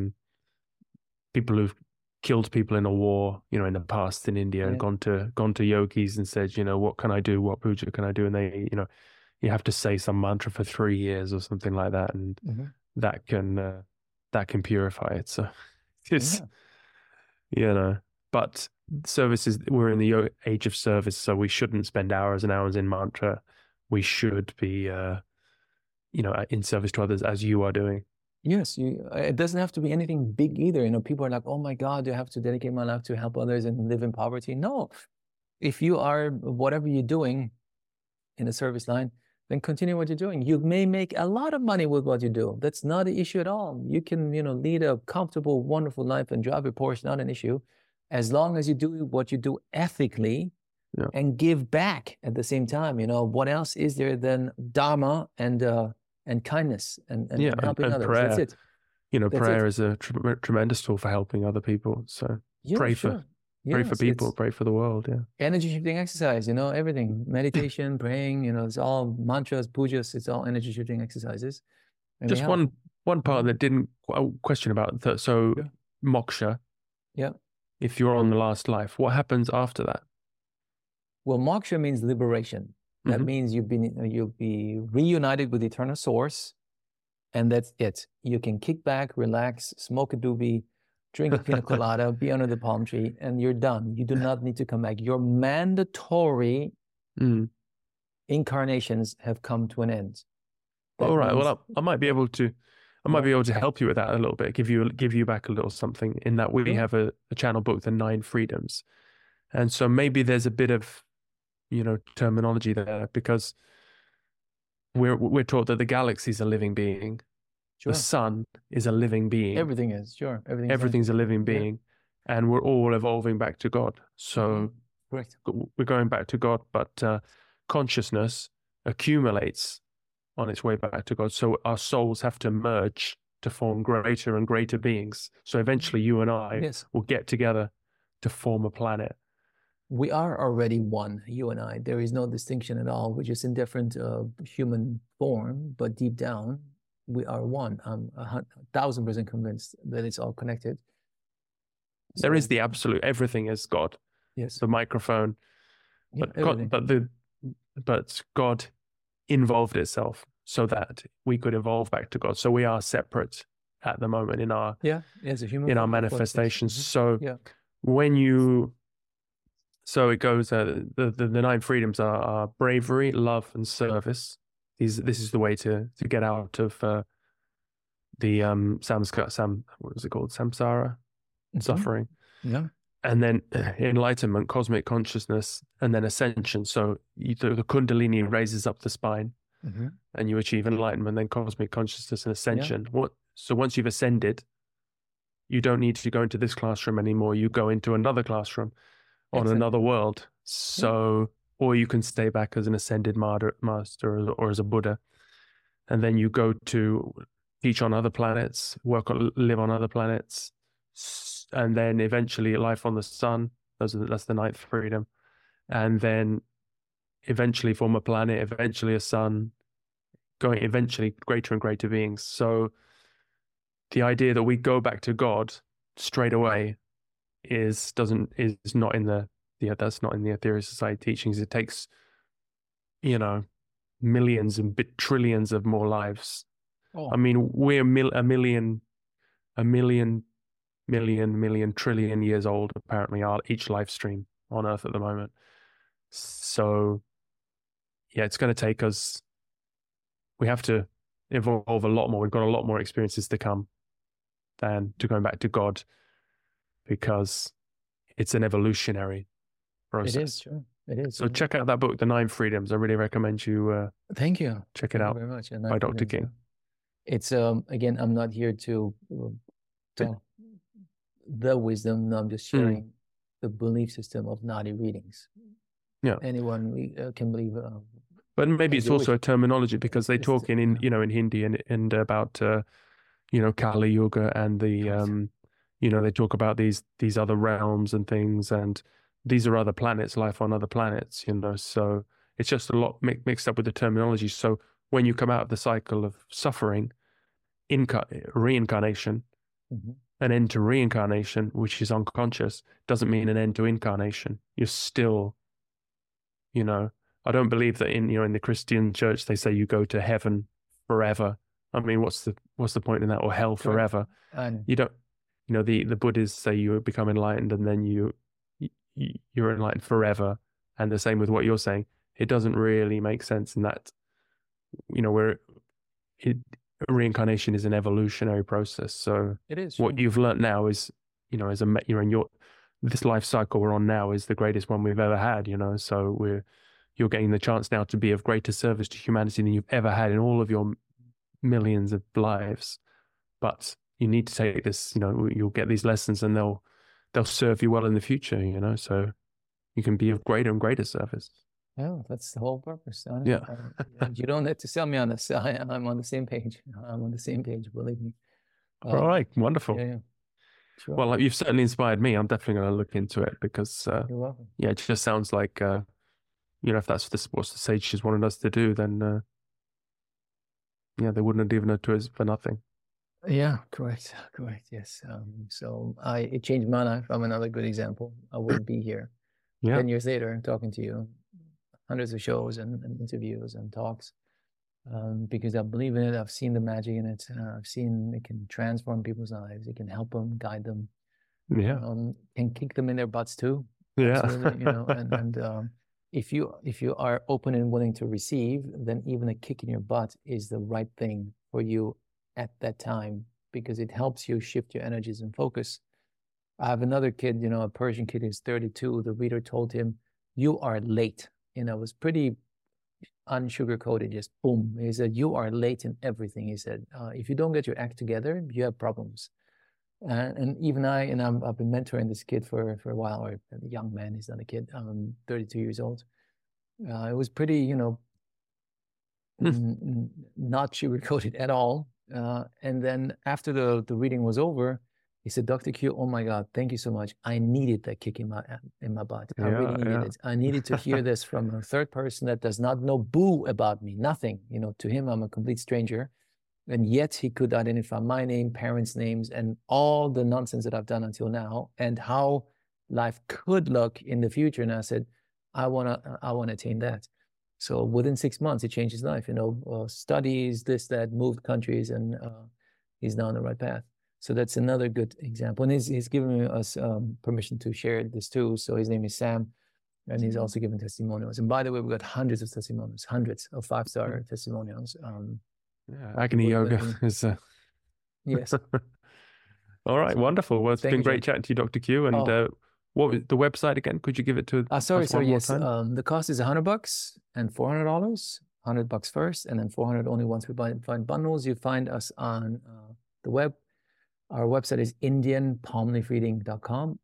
people who've killed people in a war, in the past in India, and gone to yogis and said, what can I do? What puja can I do? And they, you have to say some mantra for 3 years or something like that, and that can purify it. So it's, but services, we're in the age of service, so we shouldn't spend hours and hours in mantra. We should be, in service to others, as you are doing. Yes, it doesn't have to be anything big either. People are like, oh my God, do I have to dedicate my life to help others and live in poverty? No. If you are, whatever you're doing in the service line, then continue what you're doing. You may make a lot of money with what you do. That's not an issue at all. You can, lead a comfortable, wonderful life and drive your Porsche, not an issue. As long as you do what you do ethically and give back at the same time. What else is there than dharma and kindness and helping others? Prayer. That's it. Prayer is a tremendous tool for helping other people. So pray for people, pray for the world. Yeah. Energy shifting exercise, everything. Meditation, praying, it's all mantras, pujas, it's all energy shifting exercises. And just one part that didn't question about that. So moksha. Yeah. If you're on the last life, what happens after that? Well, moksha means liberation. That means you'll be reunited with the eternal source, and that's it. You can kick back, relax, smoke a doobie, drink a pina colada, be under the palm tree, and you're done. You do not need to come back. Your mandatory incarnations have come to an end. All right. Well, I might be able to help you with that a little bit. Give you back a little something. In that we have a channel book, The 9 Freedoms, and so maybe there's a bit of terminology there, because we're taught that the galaxy is a living being. Sure. The sun is a living being. Everything is, sure. Everything's a living being. And we're all evolving back to God. So correct. We're going back to God, but consciousness accumulates on its way back to God. So our souls have to merge to form greater and greater beings. So eventually you and I will get together to form a planet. We are already one, you and I. There is no distinction at all. We're just in different human form, but deep down, we are one. I'm 1,000% convinced that it's all connected. There is the absolute, everything is God. Yes. The microphone, Yeah, but God involved itself so that we could evolve back to God. So we are separate at the moment in our as a human in our form, manifestations. Mm-hmm. So when you, so it goes, the 9 freedoms are bravery, love, and service. This is the way to get out of the what was it called, samsara, suffering. Yeah. And then enlightenment, cosmic consciousness, and then ascension. So the Kundalini raises up the spine, and you achieve enlightenment, then cosmic consciousness and ascension. So once you've ascended, you don't need to go into this classroom anymore. You go into another classroom on another world. So, or you can stay back as an ascended master or as a Buddha, and then you go to teach on other planets, live on other planets, and then eventually life on the sun. That's the 9th freedom. And then eventually form a planet, eventually a sun, going eventually greater and greater beings. So the idea that we go back to God straight away is not in the that's not in the Aetherius Society teachings. It takes, millions and trillions of more lives. I mean, we're a million trillion years old, apparently, each live stream on Earth at the moment. So yeah, it's going to take us, we have to evolve a lot more. We've got a lot more experiences to come than to going back to God, because it's an evolutionary process. It is, sure. It is. So check out that book, The 9 Freedoms. I really recommend you thank you. Check it out. Very much. By Dr. King. It's again, I'm not here to talk the wisdom. No, I'm just sharing the belief system of Nadi readings. Yeah. Anyone can believe. But maybe it's also a terminology, because they talk in Hindi and about Kali Yuga and the they talk about these other realms and things, and these are other planets, life on other planets, so it's just a lot mixed up with the terminology. So when you come out of the cycle of suffering, reincarnation, an end to reincarnation, which is unconscious, doesn't mean an end to incarnation. You're still, I don't believe that in the Christian church they say you go to heaven forever. I mean, what's the point in that? Or hell forever? You don't. The Buddhists say you become enlightened and then you're enlightened forever. And the same with what you're saying. It doesn't really make sense in that, reincarnation is an evolutionary process. So it is. What you've learned now is, this life cycle we're on now is the greatest one we've ever had, so you're getting the chance now to be of greater service to humanity than you've ever had in all of your millions of lives. But you need to take this, you'll get these lessons and they'll serve you well in the future, so you can be of greater and greater service. Yeah, that's the whole purpose. Yeah. You don't have to sell me on this. I'm on the same page. I'm on the same page, believe me. All right, wonderful. Yeah. Sure. Well, you've certainly inspired me. I'm definitely going to look into it, because you're welcome. Yeah, it just sounds like if that's what the sages wanted us to do, then they wouldn't have given it to us for nothing. Yeah, correct. Yes. So it changed my life. I'm another good example. I wouldn't be here 10 years later talking to you, hundreds of shows and interviews and talks, because I believe in it. I've seen the magic in it. I've seen it can transform people's lives. It can help them, guide them. Yeah. Can kick them in their butts too. Yeah. And if you are open and willing to receive, then even a kick in your butt is the right thing for you at that time, because it helps you shift your energies and focus. I have another kid, a Persian kid who's 32. The reader told him, "You are late." It was pretty unsugar-coated, just boom. He said, "You are late in everything." He said, "If you don't get your act together, you have problems." And even I've been mentoring this kid for a while, or a young man. He's not a kid. 32 years old. It was pretty, not sugar-coated at all. And then after the reading was over, He said, Dr. Q, oh my God, thank you so much. I needed that kick in my butt. I really needed it. I needed to hear this from a third person that does not know boo about me, nothing. You know, to him, I'm a complete stranger. And yet he could identify my name, parents' names, and all the nonsense that I've done until now, and how life could look in the future. And I said, I wanna attain that. So within 6 months, it changed his life. You know, studies, this, that, moved countries, and he's now on the right path. So that's another good example. And he's given us permission to share this too. So his name is Sam, and he's also given testimonials. And by the way, we've got hundreds of testimonials, hundreds of 5-star testimonials. Yeah, agony yoga is. Yes. All right, wonderful. Well, it's been great chatting to you, Dr. Q. And what was the website again? Could you give it to sorry, yes. The cost is $100 and $400. $100 first, and then $400 only once we find bundles. You find us on the web. Our website is IndianPalmLeafReading.com.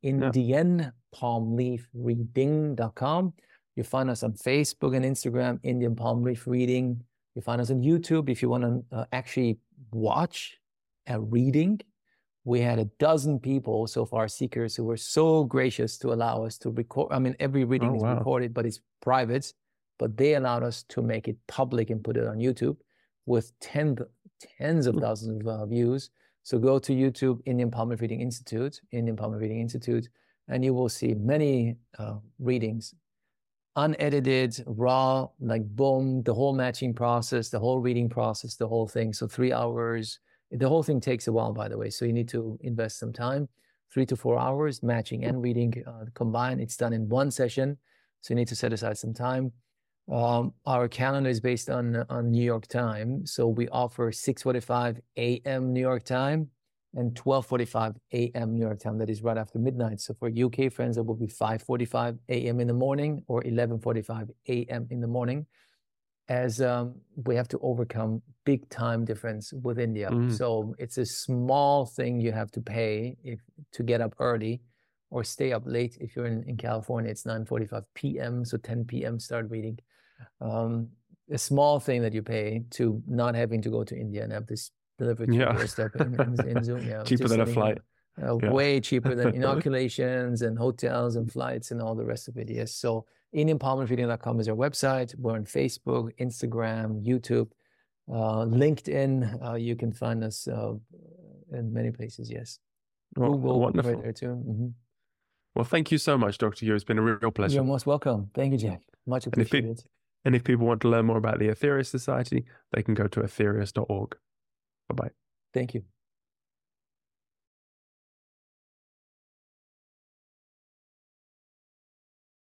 IndianPalmLeafReading.com. You find us on Facebook and Instagram, Indian Palm Leaf Reading. You find us on YouTube if you want to actually watch a reading. We had 12 people so far, seekers, who were so gracious to allow us to record. I mean, every reading is recorded, but it's private. But they allowed us to make it public and put it on YouTube with tens of thousands of views. So go to YouTube, Indian Palm Leaf Reading Institute, Indian Palm Leaf Reading Institute, and you will see many readings, unedited, raw, like boom, the whole matching process, the whole reading process, the whole thing. So 3 hours. The whole thing takes a while, by the way. So you need to invest some time, 3 to 4 hours, matching and reading combined. It's done in one session. So you need to set aside some time. Our calendar is based on New York time. So we offer 6:45 a.m. New York time and 12:45 a.m. New York time. That is right after midnight. So for UK friends, it will be 5:45 a.m. in the morning or 11:45 a.m. in the morning, as we have to overcome big time difference with India. So it's a small thing you have to pay to get up early or stay up late. If you're in California, it's 9:45 p.m. So 10 p.m. start reading. A small thing that you pay to not having to go to India and have this delivered to your doorstep in Zoom. Yeah, cheaper than a flight. Way cheaper than inoculations and hotels and flights and all the rest of it. Yes. So IndianPalmLeafReading.com is our website. We're on Facebook, Instagram, YouTube, LinkedIn. You can find us in many places. Yes. Google, wonderful. Right there too. Well, thank you so much, Dr. Yu. It's been a real pleasure. You're most welcome. Thank you, Jack. Much appreciated. And if people want to learn more about the Aetherius Society, they can go to aetherius.org. Bye-bye. Thank you.